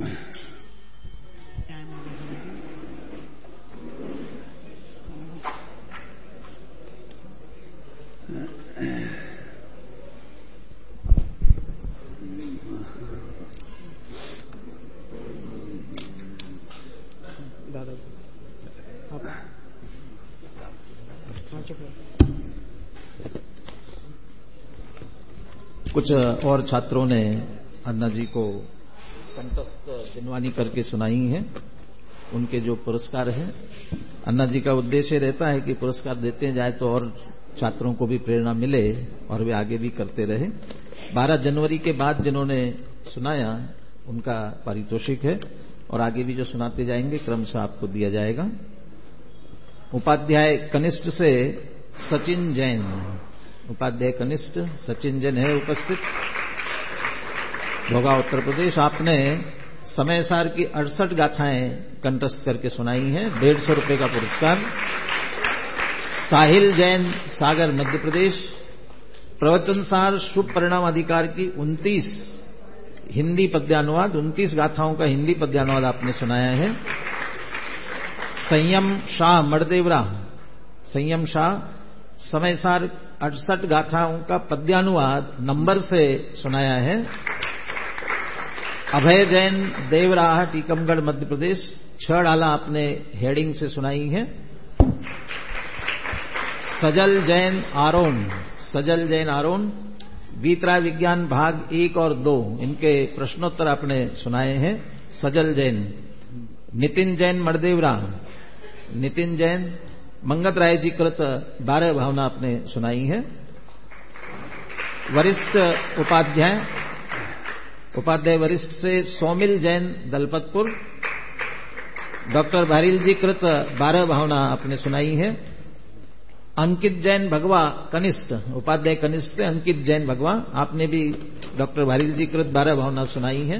कुछ और छात्रों ने अन्ना जी को कंठस्थ दिनवानी करके सुनाई हैं। उनके जो पुरस्कार हैं, अन्ना जी का उद्देश्य रहता है कि पुरस्कार देते जाए तो और छात्रों को भी प्रेरणा मिले और वे आगे भी करते रहे। बारह जनवरी के बाद जिन्होंने सुनाया उनका पारितोषिक है और आगे भी जो सुनाते जाएंगे क्रमशः आपको दिया जाएगा। उपाध्याय कनिष्ठ से सचिन जैन, उपाध्याय कनिष्ठ सचिन जैन है उपस्थित, भोगा उत्तर प्रदेश। आपने समय सार की अड़सठ गाथाएं कंठस्थ करके सुनाई हैं, डेढ़ सौ रुपये का पुरस्कार। साहिल जैन सागर मध्य प्रदेश, प्रवचन सार शुभ परिणाम अधिकार की उनतीस हिंदी पद्यानुवाद, उनतीस गाथाओं का हिंदी पद्यानुवाद आपने सुनाया है। संयम शाह मड़देवरा, संयम शाह समय सार अड़सठ गाथाओं का पद्यानुवाद नंबर से सुनाया है। अभय जैन देवराह टीकमगढ़ मध्य प्रदेश, छह डाला आपने हेडिंग से सुनाई है। सजल जैन आरोन, सजल जैन आरोन वीतराय विज्ञान भाग एक और दो, इनके प्रश्नोत्तर आपने सुनाए हैं। सजल जैन। नितिन जैन मड़देवरा, नितिन जैन मंगत राय जी कृत बारह भावना आपने सुनाई है। वरिष्ठ उपाध्याय, उपाध्याय वरिष्ठ से सौमिल जैन दलपतपुर, डॉक्टर भारील जी कृत बारह भावना आपने सुनाई है। अंकित जैन भगवा कनिष्ठ, उपाध्याय कनिष्ठ से अंकित जैन भगवा, आपने भी डॉक्टर भारील जी कृत बारह भावना सुनाई है।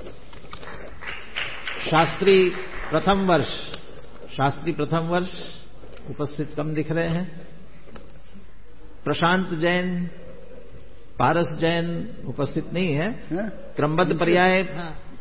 शास्त्री प्रथम वर्ष, शास्त्री प्रथम वर्ष उपस्थित कम दिख रहे हैं। प्रशांत जैन, पारस जैन उपस्थित नहीं है। क्रमबद्ध पर्याय